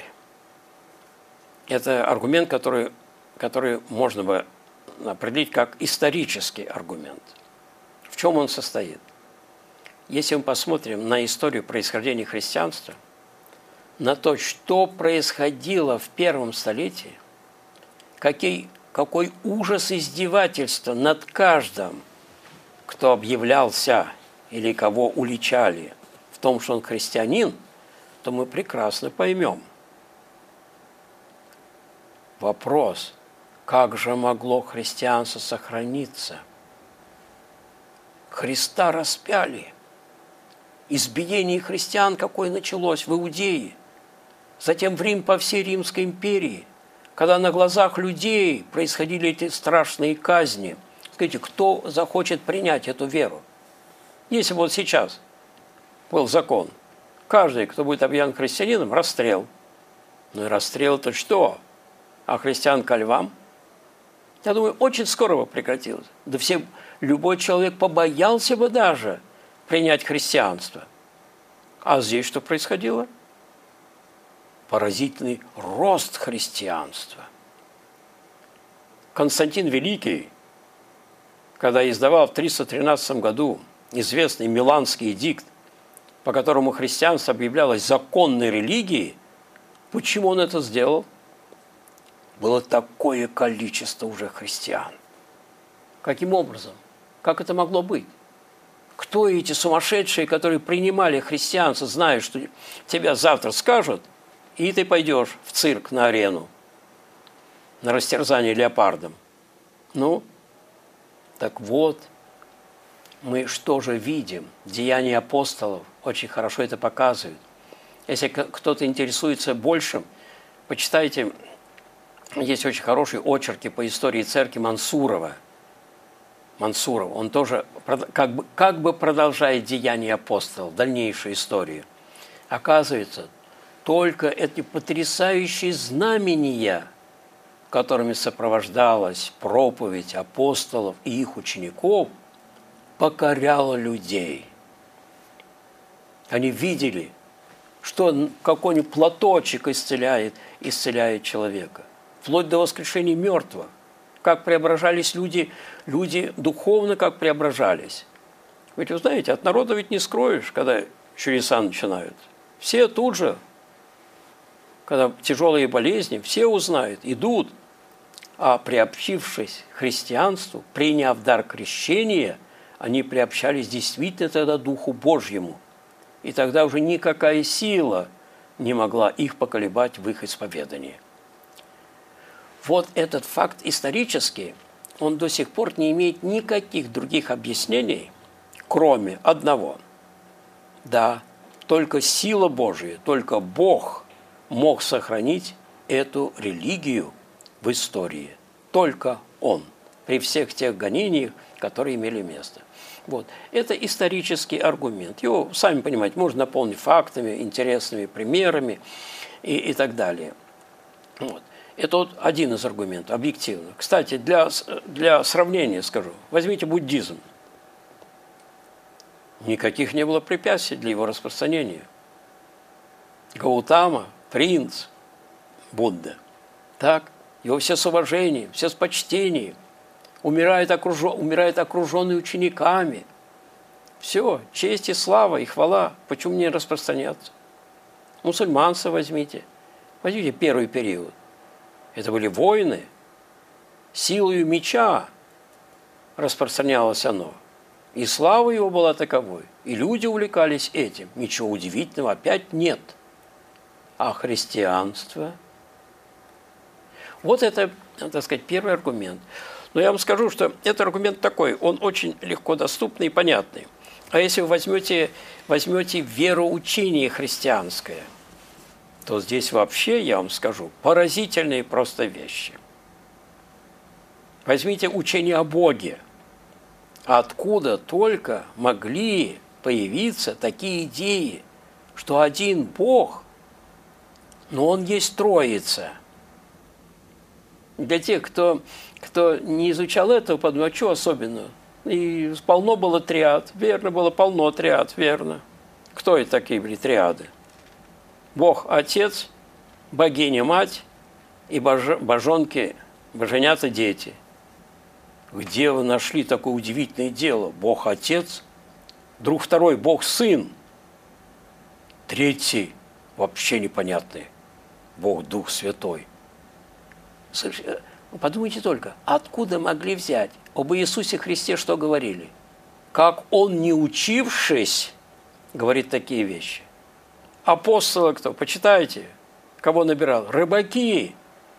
Это аргумент, который можно бы определить как исторический аргумент. В чем он состоит? Если мы посмотрим на историю происхождения христианства, на то, что происходило в первом столетии, какой ужас издевательства над каждым, кто объявлялся или кого уличали в том, что он христианин, то мы прекрасно поймем. Вопрос, как же могло христианство сохраниться? Христа распяли. Избиение христиан какое началось в Иудее, затем в Рим, по всей Римской империи, когда на глазах людей происходили эти страшные казни. Скажите, кто захочет принять эту веру? Если вот сейчас был закон, каждый, кто будет объявлен христианином, расстрел. Ну и расстрел-то что? А христиан ко львам? Я думаю, очень скоро бы прекратилось. Да любой человек побоялся бы даже принять христианство. А здесь что происходило? Поразительный рост христианства. Константин Великий, когда издавал в 313 году известный Миланский эдикт, по которому христианство объявлялось законной религией, почему он это сделал? Было такое количество уже христиан. Каким образом? Как это могло быть? Кто эти сумасшедшие, которые принимали христианство, зная, что тебя завтра скажут, и ты пойдешь в цирк, на арену, на растерзание леопардом? Ну, так вот, мы что же видим? Деяния апостолов очень хорошо это показывают. Если кто-то интересуется большим, почитайте, есть очень хорошие очерки по истории церкви Мансурова. Он тоже как бы продолжает деяния апостолов, дальнейшую историю. Оказывается, только эти потрясающие знамения, которыми сопровождалась проповедь апостолов и их учеников, покоряла людей. Они видели, что какой-нибудь платочек исцеляет человека, вплоть до воскрешения мертвых. Как преображались люди духовно, как преображались. Ведь вы знаете, от народа ведь не скроешь, когда чудеса начинают. Все тут же, когда тяжелые болезни, все узнают, идут. А приобщившись к христианству, приняв дар крещения, они приобщались действительно тогда Духу Божьему. И тогда уже никакая сила не могла их поколебать в их исповедании. Вот этот факт исторический, он до сих пор не имеет никаких других объяснений, кроме одного. Да, только сила Божия, только Бог мог сохранить эту религию в истории. Только Он, при всех тех гонениях, которые имели место. Вот. Это исторический аргумент. Его, сами понимаете, можно наполнить фактами, интересными примерами и так далее. Вот. Это вот один из аргументов, объективно. Кстати, для сравнения скажу. Возьмите буддизм. Никаких не было препятствий для его распространения. Гаутама, принц Будда. Так, его все с уважением, все с почтением. Умирает окруженный учениками. Все, честь и слава, и хвала. Почему не распространяться? Мусульманство возьмите. Возьмите первый период. Это были войны. Силою меча распространялось оно. И слава его была таковой. И люди увлекались этим. Ничего удивительного опять нет. А христианство? Вот это, так сказать, первый аргумент. Но я вам скажу, что этот аргумент такой, он очень легко доступный и понятный. А если вы возьмете вероучение христианское, то здесь вообще, я вам скажу, поразительные просто вещи. Возьмите учение о Боге. Откуда только могли появиться такие идеи, что один Бог, но Он есть Троица. Для тех, кто не изучал этого, подумал, что особенно? И полно было триад, верно, было полно триад, верно. Кто это такие были триады? Бог Отец, богиня Мать и божонки, боженята дети. Где вы нашли такое удивительное дело? Бог Отец, друг второй, Бог Сын, третий, вообще непонятный, Бог Дух Святой. Подумайте только, откуда могли взять? Об Иисусе Христе что говорили? Как Он, не учившись, говорит такие вещи. Апостолы кто? Почитайте, кого набирал? Рыбаки.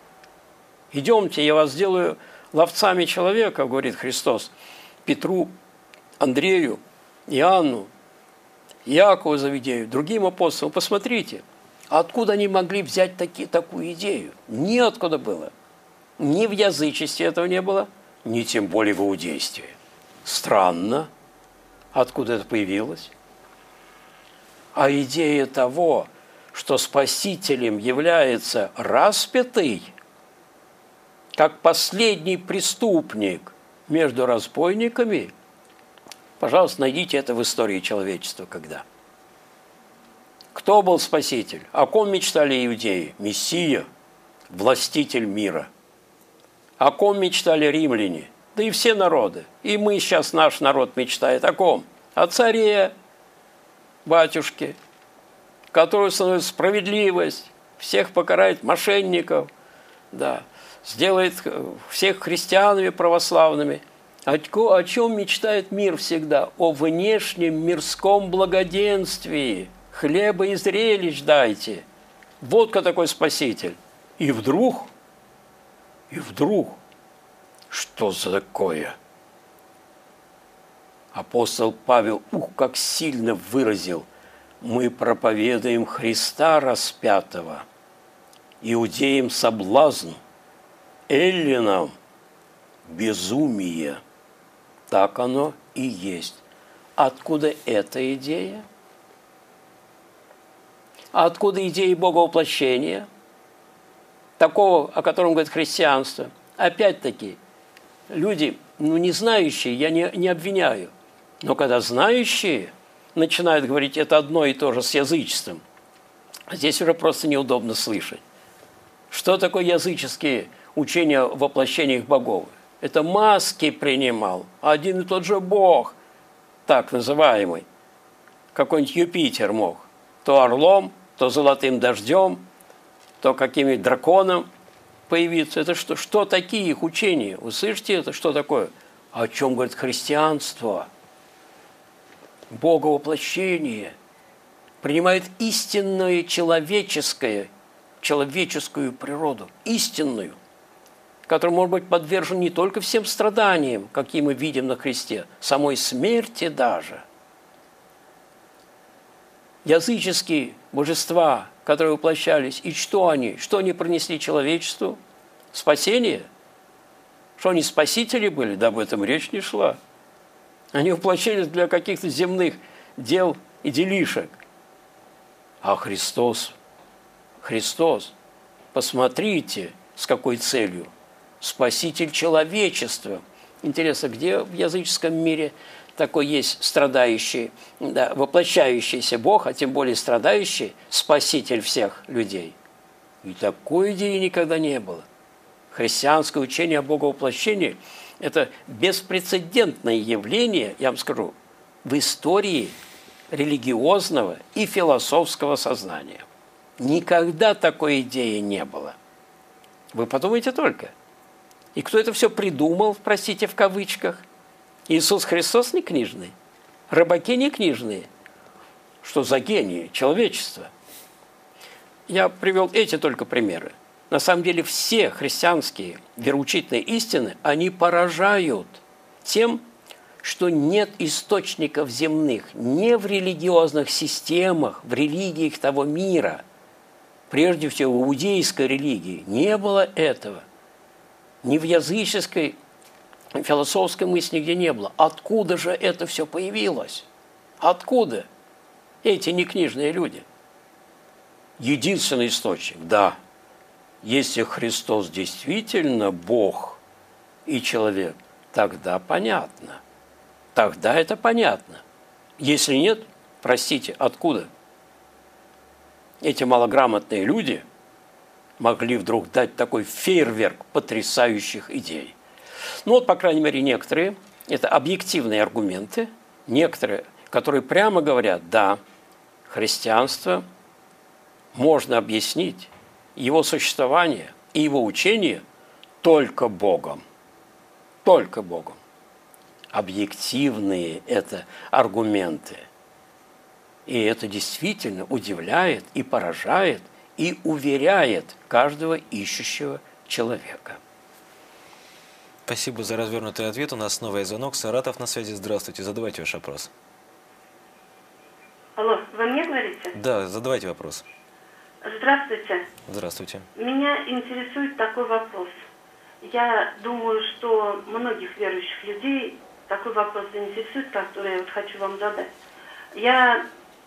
Идемте, я вас сделаю ловцами человека, говорит Христос, Петру, Андрею, Иоанну, Иакову Завидею, другим апостолам. Посмотрите, откуда они могли взять такую идею? Неоткуда было. Ни в язычестве этого не было, ни тем более в иудействе. Странно, откуда это появилось. А идея того, что спасителем является распятый, как последний преступник между разбойниками, пожалуйста, найдите это в истории человечества когда. Кто был спаситель? О ком мечтали иудеи? Мессия, властитель мира. О ком мечтали римляне? Да и все народы. И мы сейчас, наш народ мечтает о ком? О царе, батюшке, который установит справедливость, всех покарает мошенников, да, сделает всех христианами православными. О чем мечтает мир всегда? О внешнем мирском благоденствии. Хлеба и зрелищ дайте. Вот кто такой Спаситель. И вдруг, что за такое? Апостол Павел, как сильно выразил, мы проповедуем Христа распятого, иудеям соблазн, эллинам безумие. Так оно и есть. Откуда эта идея? А откуда идея Боговоплощения? Такого, о котором говорит христианство. Опять-таки, люди, не знающие, я не обвиняю, но когда знающие начинают говорить это одно и то же с язычеством, здесь уже просто неудобно слышать. Что такое языческие учения о воплощениях богов? Это маски принимал один и тот же Бог, так называемый. Какой-нибудь Юпитер мог. То орлом, то золотым дождем, то каким-нибудь драконом появиться. Это что такие их учения? Вы слышите это? Что такое? О чем говорит христианство? Боговоплощение принимает истинную человеческую природу, истинную, который может быть подвержен не только всем страданиям, какие мы видим на кресте, самой смерти даже. Языческие божества, которые воплощались, и что они принесли человечеству? Спасение? Что они спасители были? Да об этом речь не шла. Они воплощались для каких-то земных дел и делишек. А Христос, посмотрите, с какой целью? Спаситель человечества. Интересно, где в языческом мире такой есть страдающий, да, воплощающийся Бог, а тем более страдающий Спаситель всех людей. И такой идеи никогда не было. Христианское учение о Боговоплощении – это беспрецедентное явление, я вам скажу, в истории религиозного и философского сознания. Никогда такой идеи не было. Вы подумайте только. И кто это все придумал, простите, в кавычках? Иисус Христос не книжный, рыбаки не книжные. Что за гении человечества? Я привел эти только примеры. На самом деле все христианские вероучительные истины, они поражают тем, что нет источников земных не в религиозных системах, в религиях того мира. Прежде всего, в иудейской религии не было этого. Ни в языческой, философской мысли нигде не было. Откуда же это все появилось? Откуда эти некнижные люди? Единственный источник, да. Если Христос действительно Бог и человек, тогда понятно. Тогда это понятно. Если нет, простите, откуда? Эти малограмотные люди могли вдруг дать такой фейерверк потрясающих идей. Ну вот, по крайней мере, некоторые, это объективные аргументы, некоторые, которые прямо говорят, да, христианство можно объяснить, его существование и его учение только Богом. Только Богом. Объективные это аргументы. И это действительно удивляет и поражает, и уверяет каждого ищущего человека. Спасибо за развернутый ответ. У нас новый звонок. Саратов на связи. Здравствуйте. Задавайте ваш вопрос. Алло, вы мне говорите? Да, задавайте вопрос. Здравствуйте. Здравствуйте. Меня интересует такой вопрос. Я думаю, что многих верующих людей такой вопрос заинтересует, который я вот хочу вам задать. Я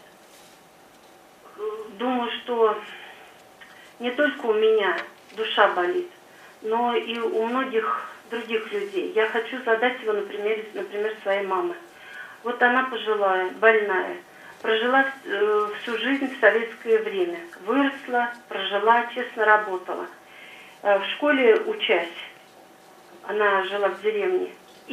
думаю, что не только у меня душа болит, но и у многих других людей. Я хочу задать его на примере, например, своей мамы. Вот она пожилая, больная, прожила всю жизнь в советское время. Выросла, прожила, честно работала. В школе учась, она жила в деревне,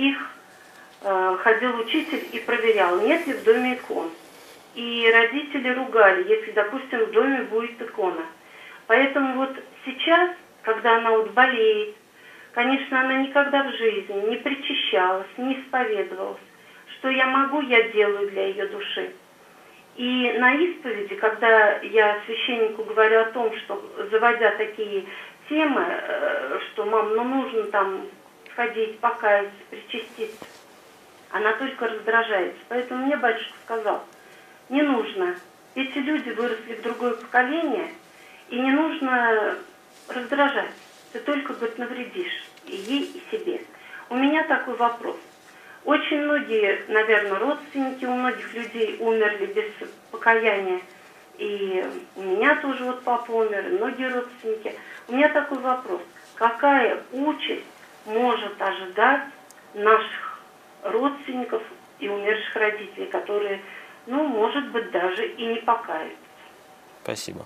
ходил учитель и проверял, нет ли в доме икон. И родители ругали, если, допустим, в доме будет икона. Поэтому вот сейчас, когда она вот болеет, конечно, она никогда в жизни не причащалась, не исповедовалась. Что я могу, я делаю для ее души. И на исповеди, когда я священнику говорю о том, что, заводя такие темы, что, мам, ну нужно там ходить, покаяться, причаститься, она только раздражается. Поэтому мне батюшка сказал, не нужно. Эти люди выросли в другое поколение, и не нужно раздражать. Ты только, говорит, навредишь и ей, и себе. У меня такой вопрос. Очень многие, наверное, родственники у многих людей умерли без покаяния. И у меня тоже вот папа умер, и многие родственники. У меня такой вопрос. Какая участь может ожидать наших родственников и умерших родителей, которые, ну, может быть, даже и не покаются? Спасибо.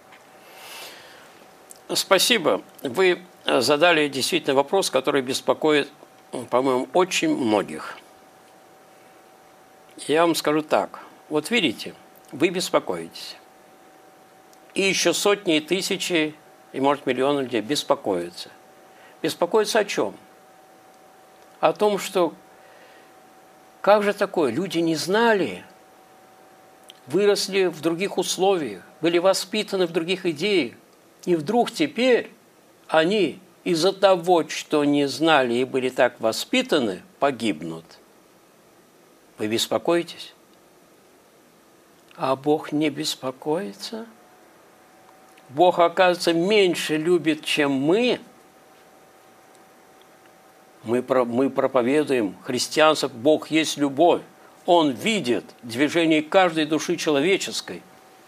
Спасибо. Вы задали действительно вопрос, который беспокоит, по-моему, очень многих. Я вам скажу так. Вот видите, вы беспокоитесь. И еще сотни и тысячи, и, может, миллионы людей беспокоятся. Беспокоятся о чем? О том, что как же такое? Люди не знали, выросли в других условиях, были воспитаны в других идеях. И вдруг теперь они из-за того, что не знали и были так воспитаны, погибнут. Вы беспокоитесь? А Бог не беспокоится? Бог, оказывается, меньше любит, чем мы. Мы проповедуем христианство, Бог есть любовь. Он видит движение каждой души человеческой.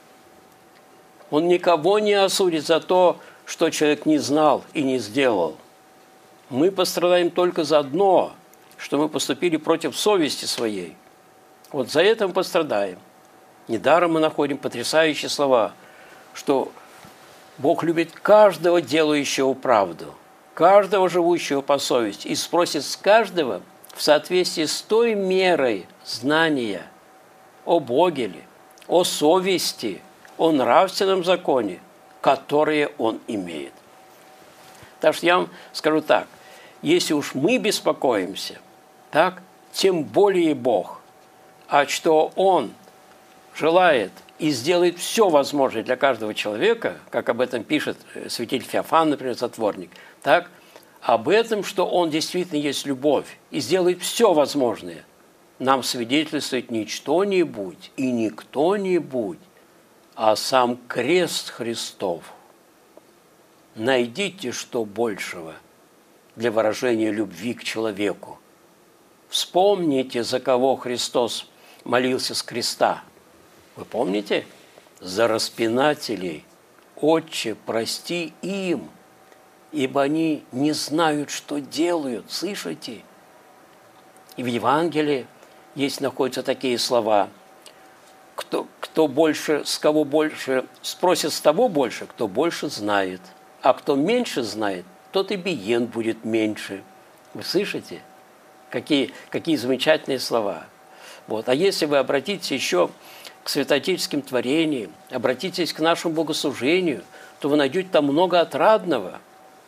Он никого не осудит за то, что человек не знал и не сделал. Мы пострадаем только за одно, что мы поступили против совести своей. Вот за это мы пострадаем. Недаром мы находим потрясающие слова, что Бог любит каждого делающего правду, каждого живущего по совести, и спросит с каждого в соответствии с той мерой знания о Боге ли, о совести, о нравственном законе, которые он имеет. Так что я вам скажу так, если уж мы беспокоимся, так, тем более Бог, а что Он желает и сделает все возможное для каждого человека, как об этом пишет святитель Феофан, например, затворник, так, об этом, что Он действительно есть любовь и сделает все возможное, нам свидетельствует не что-нибудь и не кто-нибудь, а сам крест Христов. Найдите что большего для выражения любви к человеку. Вспомните, за кого Христос молился с креста. Вы помните? За распинателей. Отче, прости им, ибо они не знают, что делают. Слышите? И в Евангелии находятся такие слова. Кто больше, с кого больше, спросит с того больше, кто больше знает. А кто меньше знает, тот и биен будет меньше. Вы слышите? Какие замечательные слова. Вот. А если вы обратитесь еще к святоотеческим творениям, обратитесь к нашему богослужению, то вы найдете там много отрадного.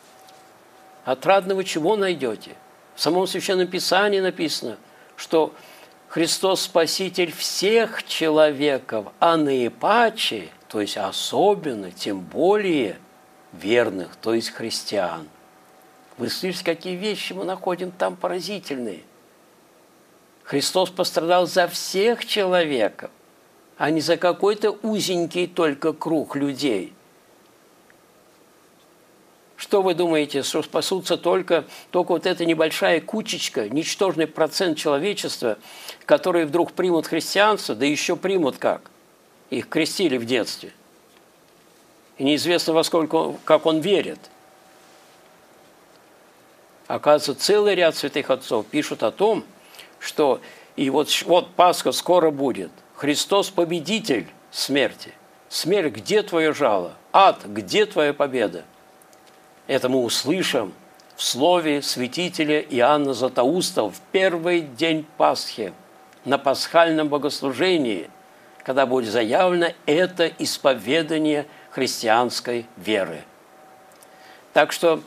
Отрадного чего найдете? В самом Священном Писании написано, что Христос Спаситель всех человеков, а наипаче, то есть особенно, тем более верных, то есть христиан. Вы слышите, какие вещи мы находим там поразительные. Христос пострадал за всех человеков, а не за какой-то узенький только круг людей. Что вы думаете, что спасутся только вот эта небольшая кучечка, ничтожный процент человечества, которые вдруг примут христианство, да еще примут как? Их крестили в детстве. И неизвестно, во сколько, как он верит. Оказывается, целый ряд святых отцов пишут о том, что и вот Пасха скоро будет. Христос победитель смерти. Смерть, где твое жало? Ад, где твоя победа? Это мы услышим в слове святителя Иоанна Златоуста в первый день Пасхи, на пасхальном богослужении, когда будет заявлено это исповедание христианской веры. Так что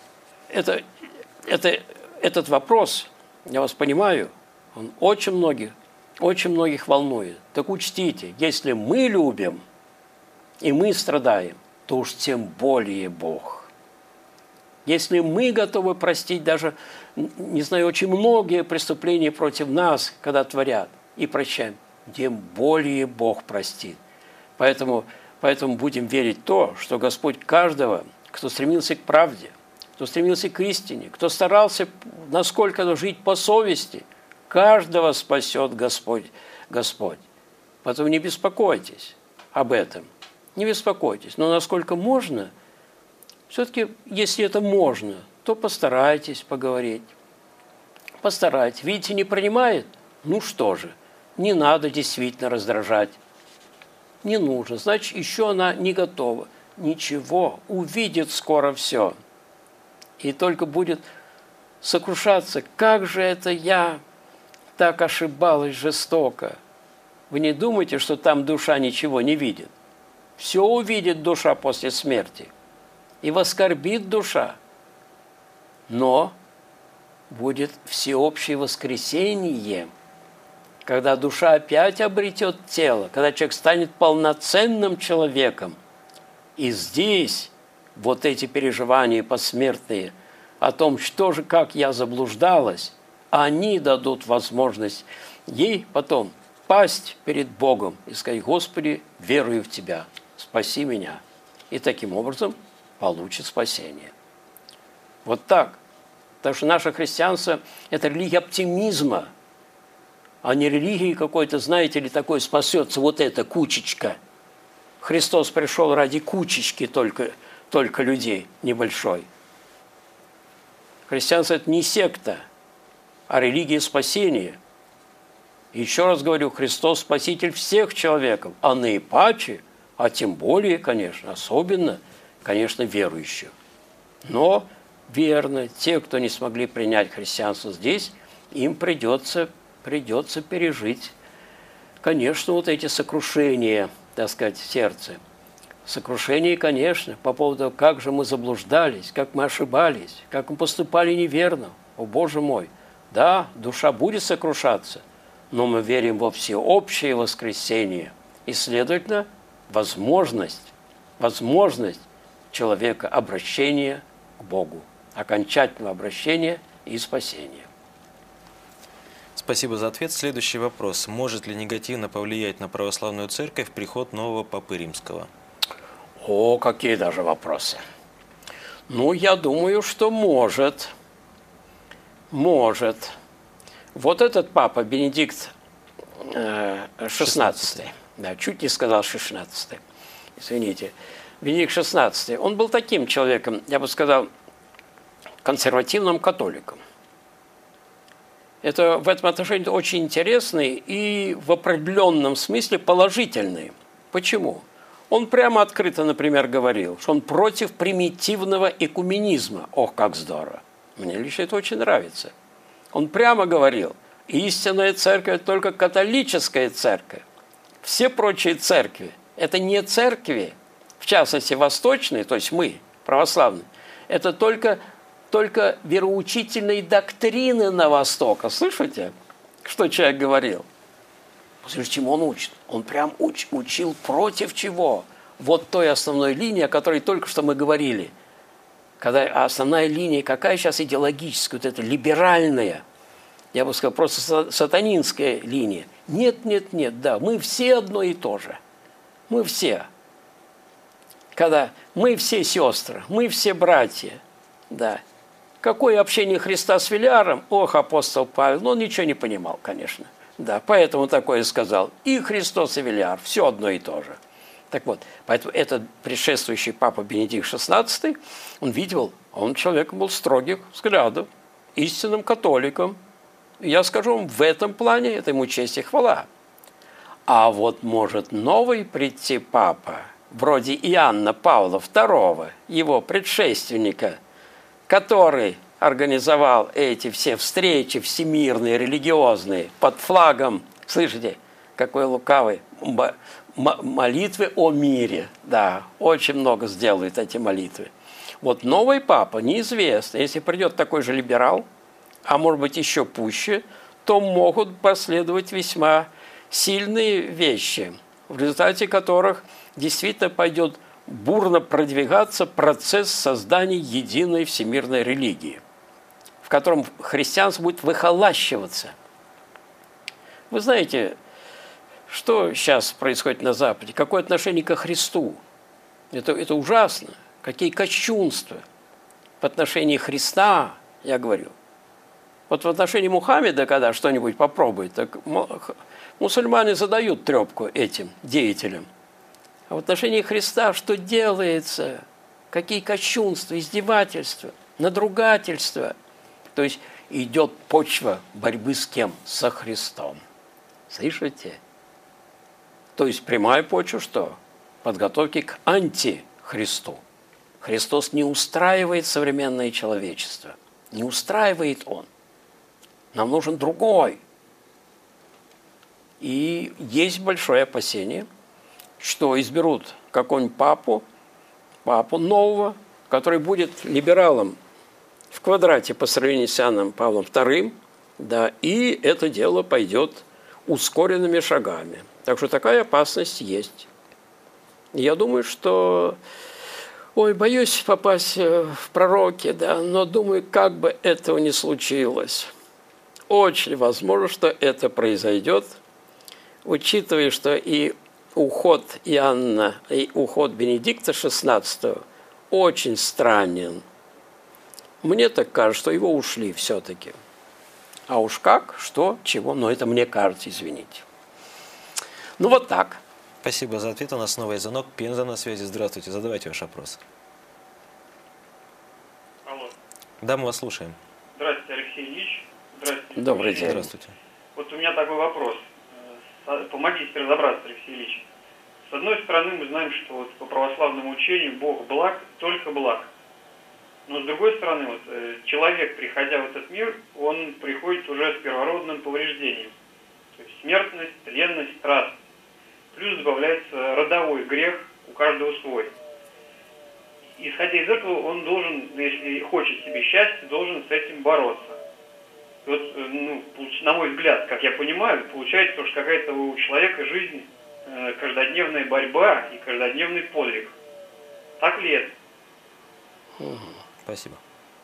этот вопрос, я вас понимаю, он очень многих волнует. Так учтите, если мы любим и мы страдаем, то уж тем более Бог. Если мы готовы простить даже, не знаю, очень многие преступления против нас, когда творят, и прощаем, тем более Бог простит. Поэтому будем верить в то, что Господь каждого, кто стремился к правде, кто стремился к истине, кто старался, насколько жить по совести, каждого спасет Господь. Поэтому не беспокойтесь об этом. Не беспокойтесь. Но насколько можно, все-таки, если это можно, то постарайтесь поговорить. Постарайтесь. Видите, не принимает? Ну что же, не надо действительно раздражать. Не нужно. Значит, еще она не готова. Ничего, увидит скоро все. И только будет сокрушаться. Как же это я так ошибалась жестоко? Вы не думайте, что там душа ничего не видит. Все увидит душа после смерти. И воскорбит душа. Но будет всеобщее воскресение, когда душа опять обретет тело, когда человек станет полноценным человеком. И здесь вот эти переживания посмертные о том, что же, как я заблуждалась, они дадут возможность ей потом пасть перед Богом и сказать: Господи, верую в Тебя, спаси меня. И таким образом получит спасение. Вот так. Потому что наше христианство – это религия оптимизма, а не религия какой-то, знаете ли, такой спасется вот эта кучечка. Христос пришел ради кучечки только людей небольшой. Христианство – это не секта, о религии спасения. Еще раз говорю, Христос Спаситель всех человеков, а наипаче, а тем более, конечно, особенно, конечно, верующих. Но верно, те, кто не смогли принять христианство здесь, им придется пережить, конечно, вот эти сокрушения, так сказать, в сердце. Сокрушение, конечно, по поводу, как же мы заблуждались, как мы ошибались, как мы поступали неверно. О, Боже мой! Да, душа будет сокрушаться, но мы верим во всеобщее воскресение. И, следовательно, возможность человека обращения к Богу, окончательного обращения и спасения. Спасибо за ответ. Следующий вопрос. Может ли негативно повлиять на православную церковь приход нового Папы Римского? О, какие даже вопросы. Ну, я думаю, что может. Может. Вот этот папа, Бенедикт XVI, да, чуть не сказал XVI, извините, Бенедикт XVI, он был таким человеком, я бы сказал, консервативным католиком. Это в этом отношении очень интересный и в определенном смысле положительный. Почему? Он прямо открыто, например, говорил, что он против примитивного экуменизма. Ох, как здорово! Мне лично это очень нравится. Он прямо говорил, истинная церковь – это только католическая церковь. Все прочие церкви – это не церкви, в частности, восточные, то есть мы, православные, это только вероучительные доктрины на Востоке. Слышите, что человек говорил? Слушайте, чему он учит? Он прям учил против чего? Вот той основной линии, о которой только что мы говорили. Когда основная линия, какая сейчас идеологическая, вот эта либеральная, я бы сказал, просто сатанинская линия. Нет, да, мы все одно и то же. Мы все. Когда мы все сестры, мы все братья, да. Какое общение Христа с Велиаром? Ох, апостол Павел, ну он ничего не понимал, конечно. Да, поэтому такое сказал. И Христос, и Велиар, все одно и то же. Так вот, поэтому этот предшествующий папа Бенедикт XVI, он видел, он человеком был строгих взглядов, истинным католиком. И я скажу вам, в этом плане это ему честь и хвала. А вот может новый прийти папа, вроде Иоанна Павла II, его предшественника, который организовал эти все встречи всемирные, религиозные, под флагом, слышите, какой лукавый, молитвы о мире. Да, очень много сделают эти молитвы. Вот новый папа, неизвестно, если придет такой же либерал, а может быть еще пуще, то могут последовать весьма сильные вещи, в результате которых действительно пойдет бурно продвигаться процесс создания единой всемирной религии, в котором христианство будет выхолащиваться. Вы знаете, что сейчас происходит на Западе? Какое отношение ко Христу? Это ужасно. Какие кощунства в отношении Христа, я говорю. Вот в отношении Мухаммеда, когда что-нибудь попробует, так мусульмане задают трепку этим деятелям. А в отношении Христа что делается? Какие кощунства, издевательства, надругательства? То есть идет почва борьбы с кем? Со Христом. Слышите? То есть прямая почва что? Подготовки к антихристу. Христос не устраивает современное человечество. Не устраивает он. Нам нужен другой. И есть большое опасение, что изберут какого-нибудь папу нового, который будет либералом в квадрате по сравнению с Иоанном Павлом II, да, и это дело пойдет ускоренными шагами. Так что такая опасность есть. Я думаю, что... боюсь попасть в пророки, да, но думаю, как бы этого не случилось. Очень возможно, что это произойдет, учитывая, что и уход Иоанна, и уход Бенедикта XVI очень странен. Мне так кажется, что его ушли все-таки. А уж как, что, чего, но это мне кажется, извините. Ну вот так. Спасибо за ответ. У нас снова есть звонок. Пенза на связи. Здравствуйте. Задавайте ваш вопрос. Алло. Да, мы вас слушаем. Здравствуйте, Алексей Ильич. Здравствуйте, Добрый день. Здравствуйте. Вот у меня такой вопрос. Помогите разобраться, Алексей Ильич. С одной стороны, мы знаем, что вот по православному учению Бог благ, только благ. Но с другой стороны, вот, человек, приходя в этот мир, он приходит уже с первородным повреждением. То есть смертность, тленность, страстность. Плюс добавляется родовой грех, у каждого свой. Исходя из этого, он должен, если хочет себе счастья, должен с этим бороться. И вот, на мой взгляд, как я понимаю, получается, что какая-то у человека жизнь, каждодневная борьба и каждодневный подвиг. Так ли это? Спасибо.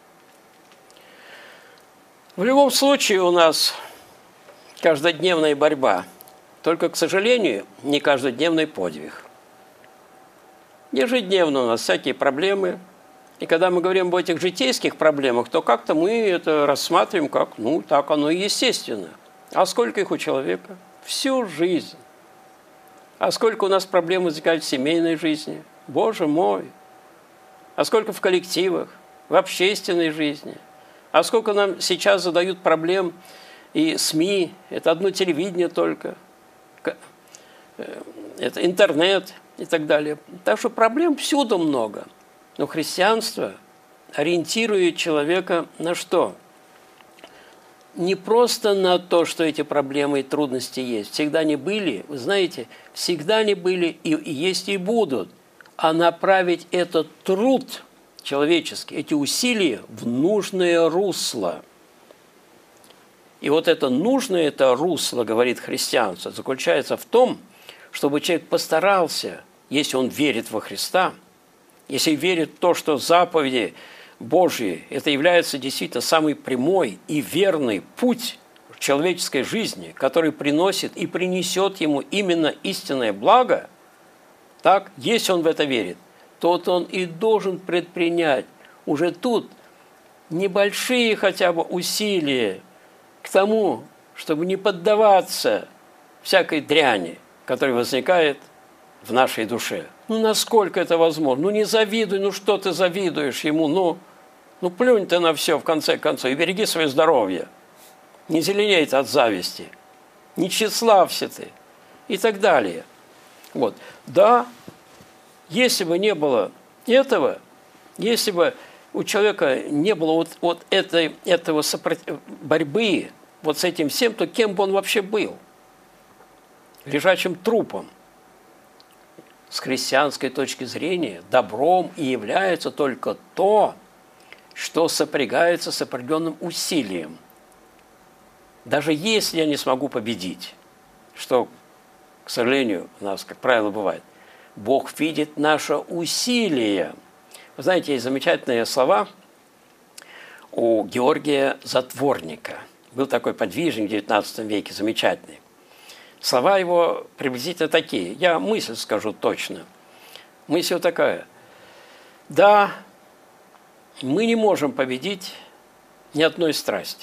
В любом случае у нас каждодневная борьба. Только, к сожалению, не каждодневный подвиг. Ежедневно у нас всякие проблемы. И когда мы говорим об этих житейских проблемах, то как-то мы это рассматриваем как, так оно и естественно. А сколько их у человека? Всю жизнь. А сколько у нас проблем возникает в семейной жизни? Боже мой! А сколько в коллективах, в общественной жизни? А сколько нам сейчас задают проблем и СМИ? Это одно телевидение только. Это интернет и так далее. Так что проблем всюду много. Но христианство ориентирует человека на что? Не просто на то, что эти проблемы и трудности есть. Всегда они были, вы знаете, всегда они были и есть и будут. А направить этот труд человеческий, эти усилия в нужное русло. И вот это нужное, это русло, говорит христианство, заключается в том, чтобы человек постарался, если он верит во Христа, если верит в то, что заповеди Божьи, это является действительно самый прямой и верный путь в человеческой жизни, который приносит и принесет ему именно истинное благо, так, если он в это верит, то вот он и должен предпринять уже тут небольшие хотя бы усилия к тому, чтобы не поддаваться всякой дряни, которая возникает в нашей душе. Насколько это возможно? Не завидуй, что ты завидуешь ему? Плюнь ты на все, в конце концов, и береги свое здоровье. Не зеленей ты от зависти, не тщеславься ты, и так далее. Вот. Да, если бы не было этого, если бы у человека не было вот этого борьбы вот с этим всем, то кем бы он вообще был? Лежачим трупом. С христианской точки зрения добром и является только то, что сопрягается с определенным усилием. Даже если я не смогу победить, что, к сожалению, у нас, как правило, бывает, Бог видит наше усилие. Вы знаете, есть замечательные слова у Георгия Затворника. Был такой подвижник в XIX веке, замечательный. Слова его приблизительно такие. Я мысль скажу точно. Мысль вот такая. Да, мы не можем победить ни одной страсти.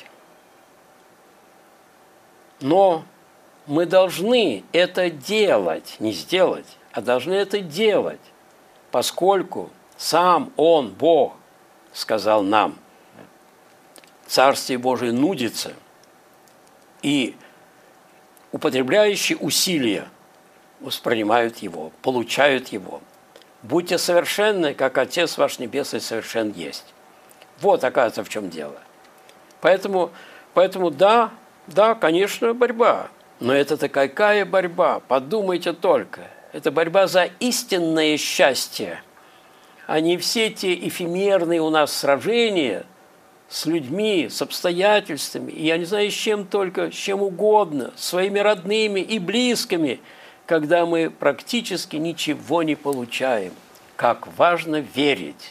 Но мы должны это делать, не сделать, а должны это делать, поскольку сам Он, Бог, сказал нам, Царствие Божие нудится, и употребляющие усилия воспринимают его, получают его. Будьте совершенны, как Отец ваш Небесный совершен есть. Вот, оказывается, в чем дело. Поэтому да, конечно, борьба. Но это-то какая борьба? Подумайте только. Это борьба за истинное счастье, а не все те эфемерные у нас сражения с людьми, с обстоятельствами, и я не знаю, с чем только, с чем угодно, с своими родными и близкими, когда мы практически ничего не получаем. Как важно верить,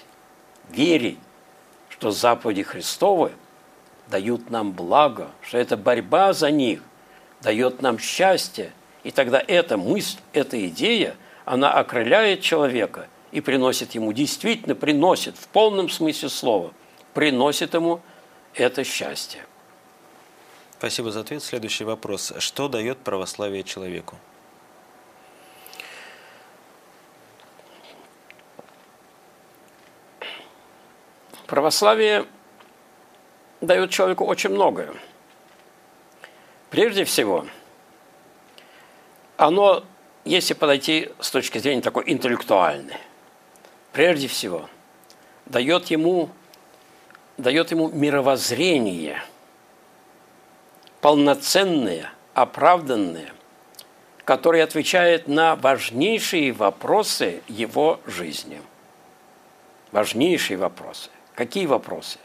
что заповеди Христовы дают нам благо, что эта борьба за них дает нам счастье, и тогда эта мысль, эта идея, она окрыляет человека и действительно приносит в полном смысле слова, приносит ему это счастье. Спасибо за ответ. Следующий вопрос. Что дает православие человеку? Православие дает человеку очень многое. Прежде всего, оно, если подойти с точки зрения такой интеллектуальной, прежде всего, дает ему мировоззрение, полноценное, оправданное, которое отвечает на важнейшие вопросы его жизни. Важнейшие вопросы. Какие вопросы?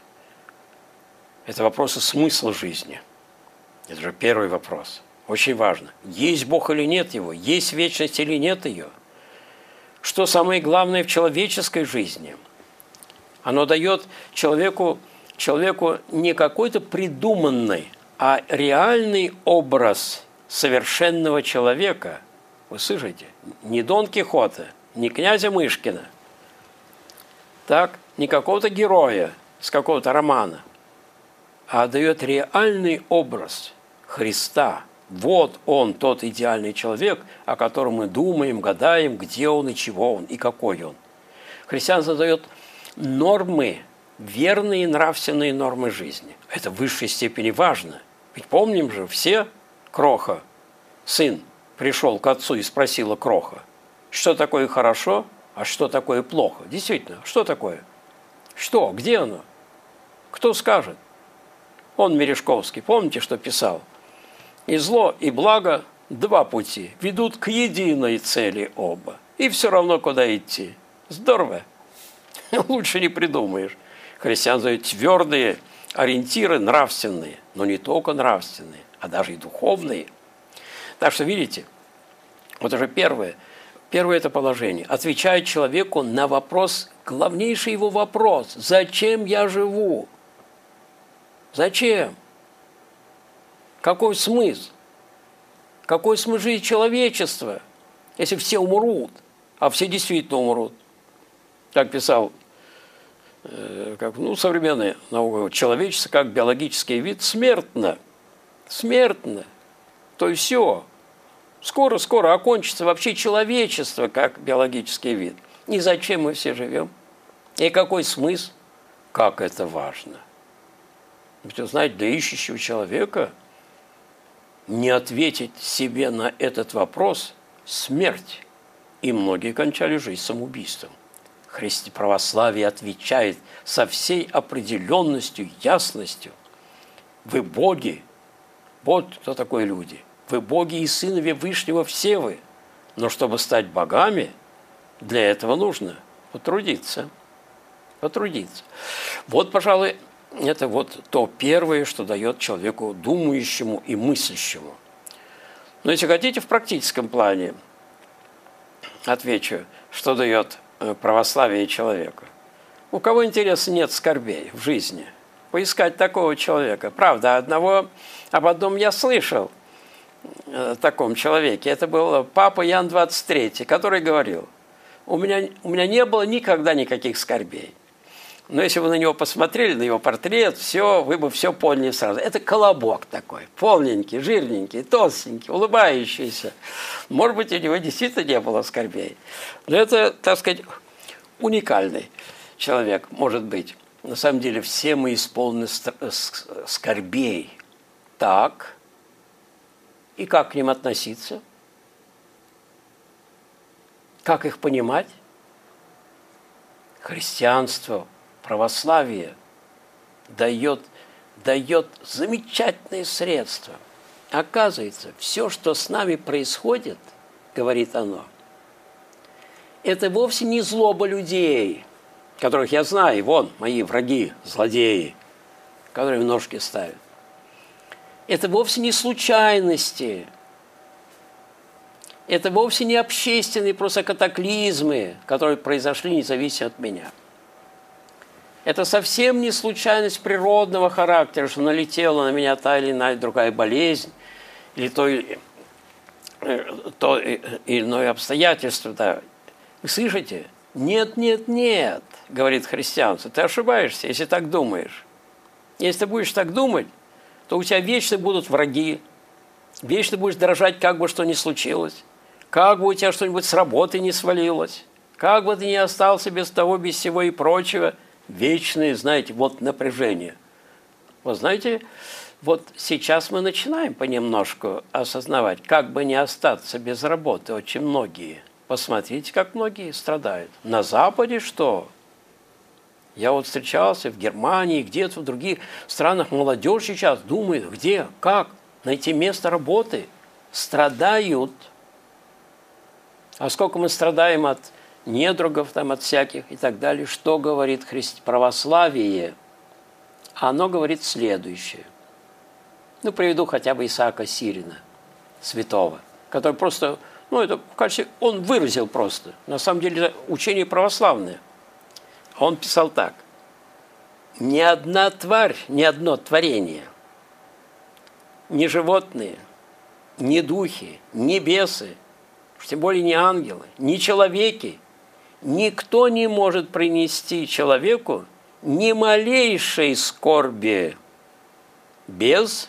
Это вопросы смысла жизни. Это же первый вопрос. Очень важно. Есть Бог или нет Его? Есть вечность или нет ее? Что самое главное в человеческой жизни? Оно дает человеку не какой-то придуманный, а реальный образ совершенного человека. Вы слышите? Не Дон Кихота, не князя Мышкина, так, не какого-то героя с какого-то романа, а дает реальный образ Христа. Вот он, тот идеальный человек, о котором мы думаем, гадаем, где он и чего он, и какой он. Христианство дает нормы, верные нравственные нормы жизни. Это в высшей степени важно. Ведь помним же все, Кроха, сын, пришел к отцу и спросила Кроха, что такое хорошо, а что такое плохо. Действительно, что такое? Что? Где оно? Кто скажет? Он Мережковский, помните, что писал? И зло, и благо – два пути, ведут к единой цели оба. И все равно, куда идти. Здорово. Лучше не придумаешь. Христиан дают твердые ориентиры нравственные, но не только нравственные, а даже и духовные. Так что, видите, вот уже первое это положение. Отвечает человеку на вопрос, главнейший его вопрос. Зачем я живу? Зачем? Какой смысл? Какой смысл жизни человечества, если все умрут, а все действительно умрут? Как писал современная наука, человечество как биологический вид смертно. Смертно. То есть все. Скоро окончится вообще человечество как биологический вид. И зачем мы все живем? И какой смысл? Как это важно. Ведь, вы знаете, для ищущего человека не ответить себе на этот вопрос – смерть. И многие кончали жизнь самоубийством. Православие отвечает со всей определенностью, ясностью. Вы боги. Вот кто такое люди. Вы боги и сыновья Вышнего все вы. Но чтобы стать богами, для этого нужно потрудиться. Потрудиться. Вот, пожалуй, это вот то первое, что дает человеку думающему и мыслящему. Но если хотите в практическом плане, отвечу, что дает православие человеку. У кого, интересно, нет скорбей в жизни? Поискать такого человека. Правда, об одном я слышал, о таком человеке. Это был папа Иоанн XXIII, который говорил, у меня не было никогда никаких скорбей. Но если вы на него посмотрели, на его портрет, все, вы бы все поняли сразу. Это колобок такой, полненький, жирненький, толстенький, улыбающийся. Может быть, у него действительно не было скорбей. Но это, так сказать, уникальный человек, может быть. На самом деле все мы исполнены скорбей. Так. И как к ним относиться? Как их понимать? Христианство, православие дает замечательные средства. Оказывается, все, что с нами происходит, говорит оно, это вовсе не злоба людей, которых я знаю, вон, мои враги, злодеи, которые в ножки ставят. Это вовсе не случайности, это вовсе не общественные просто катаклизмы, которые произошли независимо от меня. Это совсем не случайность природного характера, что налетела на меня та или иная другая болезнь, или то или иное обстоятельство. Да. Вы слышите? Нет, говорит христианство, ты ошибаешься, если так думаешь. Если ты будешь так думать, то у тебя вечно будут враги, вечно будешь дрожать, как бы что ни случилось, как бы у тебя что-нибудь с работы не свалилось, как бы ты ни остался без того, без всего и прочего. Вечное, знаете, вот напряжение. Вы знаете, вот сейчас мы начинаем понемножку осознавать, как бы не остаться без работы очень многие. Посмотрите, как многие страдают. На Западе что? Я вот встречался в Германии, где-то в других странах. Молодежь сейчас думает, где, как найти место работы. Страдают. А сколько мы страдаем от недругов, там, от всяких и так далее. Что говорит православие? Оно говорит следующее. Ну, приведу хотя бы Исаака Сирина, святого, который просто, это, кажется, он выразил просто. На самом деле, это учение православное. Он писал так. Ни одна тварь, ни одно творение, ни животные, ни духи, ни бесы, тем более ни ангелы, ни человеки, никто не может принести человеку ни малейшей скорби без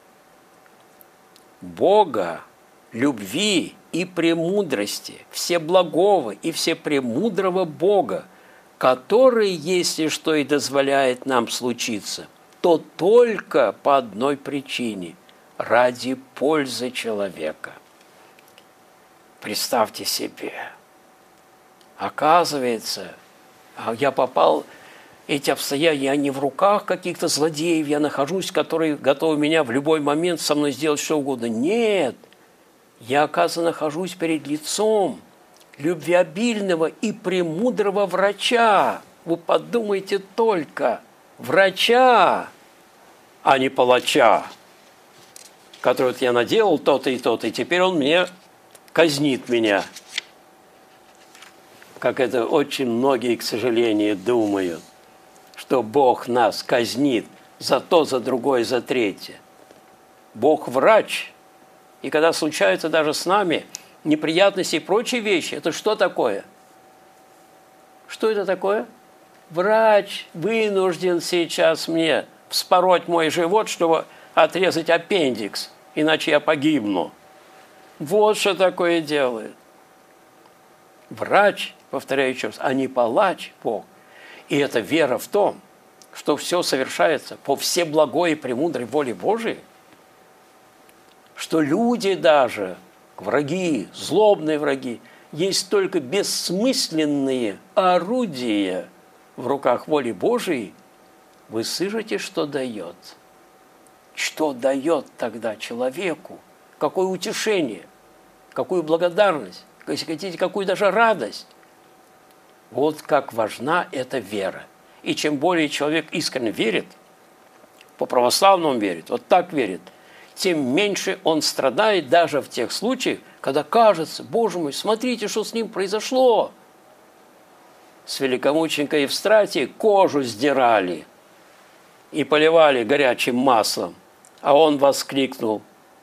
Бога, любви и премудрости, всеблагого и всепремудрого Бога, который, если что и дозволяет нам случиться, то только по одной причине – ради пользы человека. Представьте себе, оказывается, я попал, эти обстоятельства, я не в руках каких-то злодеев, я нахожусь, которые готовы меня в любой момент со мной сделать что угодно. Нет, я, оказывается, нахожусь перед лицом любвеобильного и премудрого врача. Вы подумайте только, врача, а не палача, который вот я наделал то-то и то-то, и теперь он мне казнит меня. Как это очень многие, к сожалению, думают, что Бог нас казнит за то, за другое, за третье. Бог врач, и когда случаются даже с нами неприятности и прочие вещи, это что такое? Что это такое? Врач вынужден сейчас мне вспороть мой живот, чтобы отрезать аппендикс, иначе я погибну. Вот что такое делает. Врач, повторяю еще раз, а не палач Бог. И это вера в том, что все совершается по всеблагой и премудрой воле Божией, что люди даже, враги, злобные враги, есть только бессмысленные орудия в руках воли Божией. Вы слышите, что дает? Что дает тогда человеку? Какое утешение? Какую благодарность? Если хотите, какую даже радость? Вот как важна эта вера. И чем более человек искренне верит, по-православному верит, вот так верит, тем меньше он страдает даже в тех случаях, когда кажется, Боже мой, смотрите, что с ним произошло. С великомученика Евстратия кожу сдирали и поливали горячим маслом, а он воскликнул: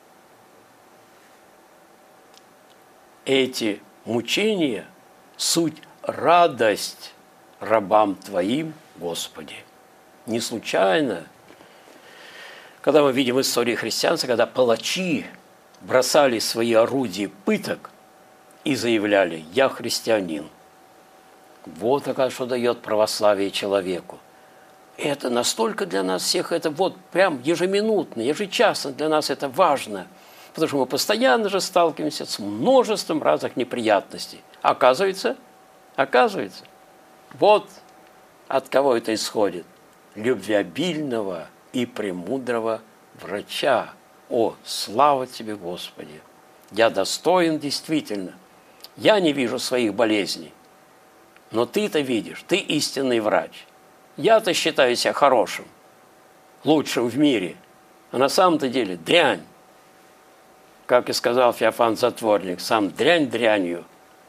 эти мучения – суть радость рабам Твоим, Господи. Не случайно, когда мы видим историю христианства, когда палачи бросали свои орудия пыток и заявляли: «Я христианин». Вот, оказывается, что дает православие человеку. Это настолько для нас всех, это вот прям ежеминутно, ежечасно для нас это важно, потому что мы постоянно же сталкиваемся с множеством разных неприятностей. Оказывается, вот от кого это исходит. Любвеобильного и премудрого врача. О, слава Тебе, Господи! Я достоин действительно. Я не вижу своих болезней, но Ты-то видишь, Ты истинный врач. Я-то считаю себя хорошим, лучшим в мире, а на самом-то деле дрянь. Как и сказал Феофан Затворник, сам дрянь дрянью,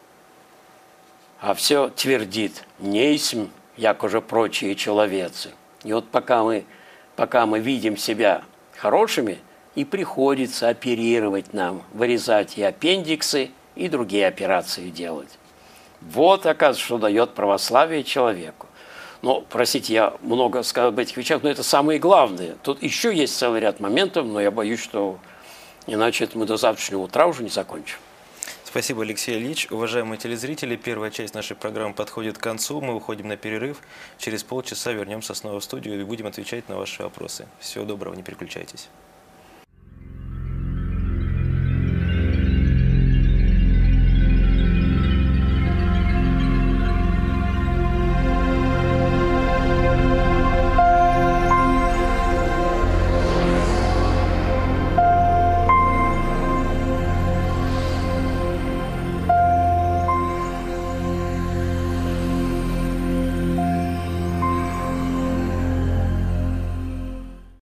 а все твердит: «Нейсмь, як уже прочие человецы». И вот пока мы видим себя хорошими, и приходится оперировать нам, вырезать и аппендиксы, и другие операции делать. Вот, оказывается, что дает православие человеку. Но, простите, я много сказал об этих вещах, но это самые главные. Тут еще есть целый ряд моментов, но я боюсь, что иначе это мы до завтрашнего утра уже не закончим. Спасибо, Алексей Ильич. Уважаемые телезрители, первая часть нашей программы подходит к концу. Мы уходим на перерыв. Через полчаса вернемся снова в студию и будем отвечать на ваши вопросы. Всего доброго, не переключайтесь.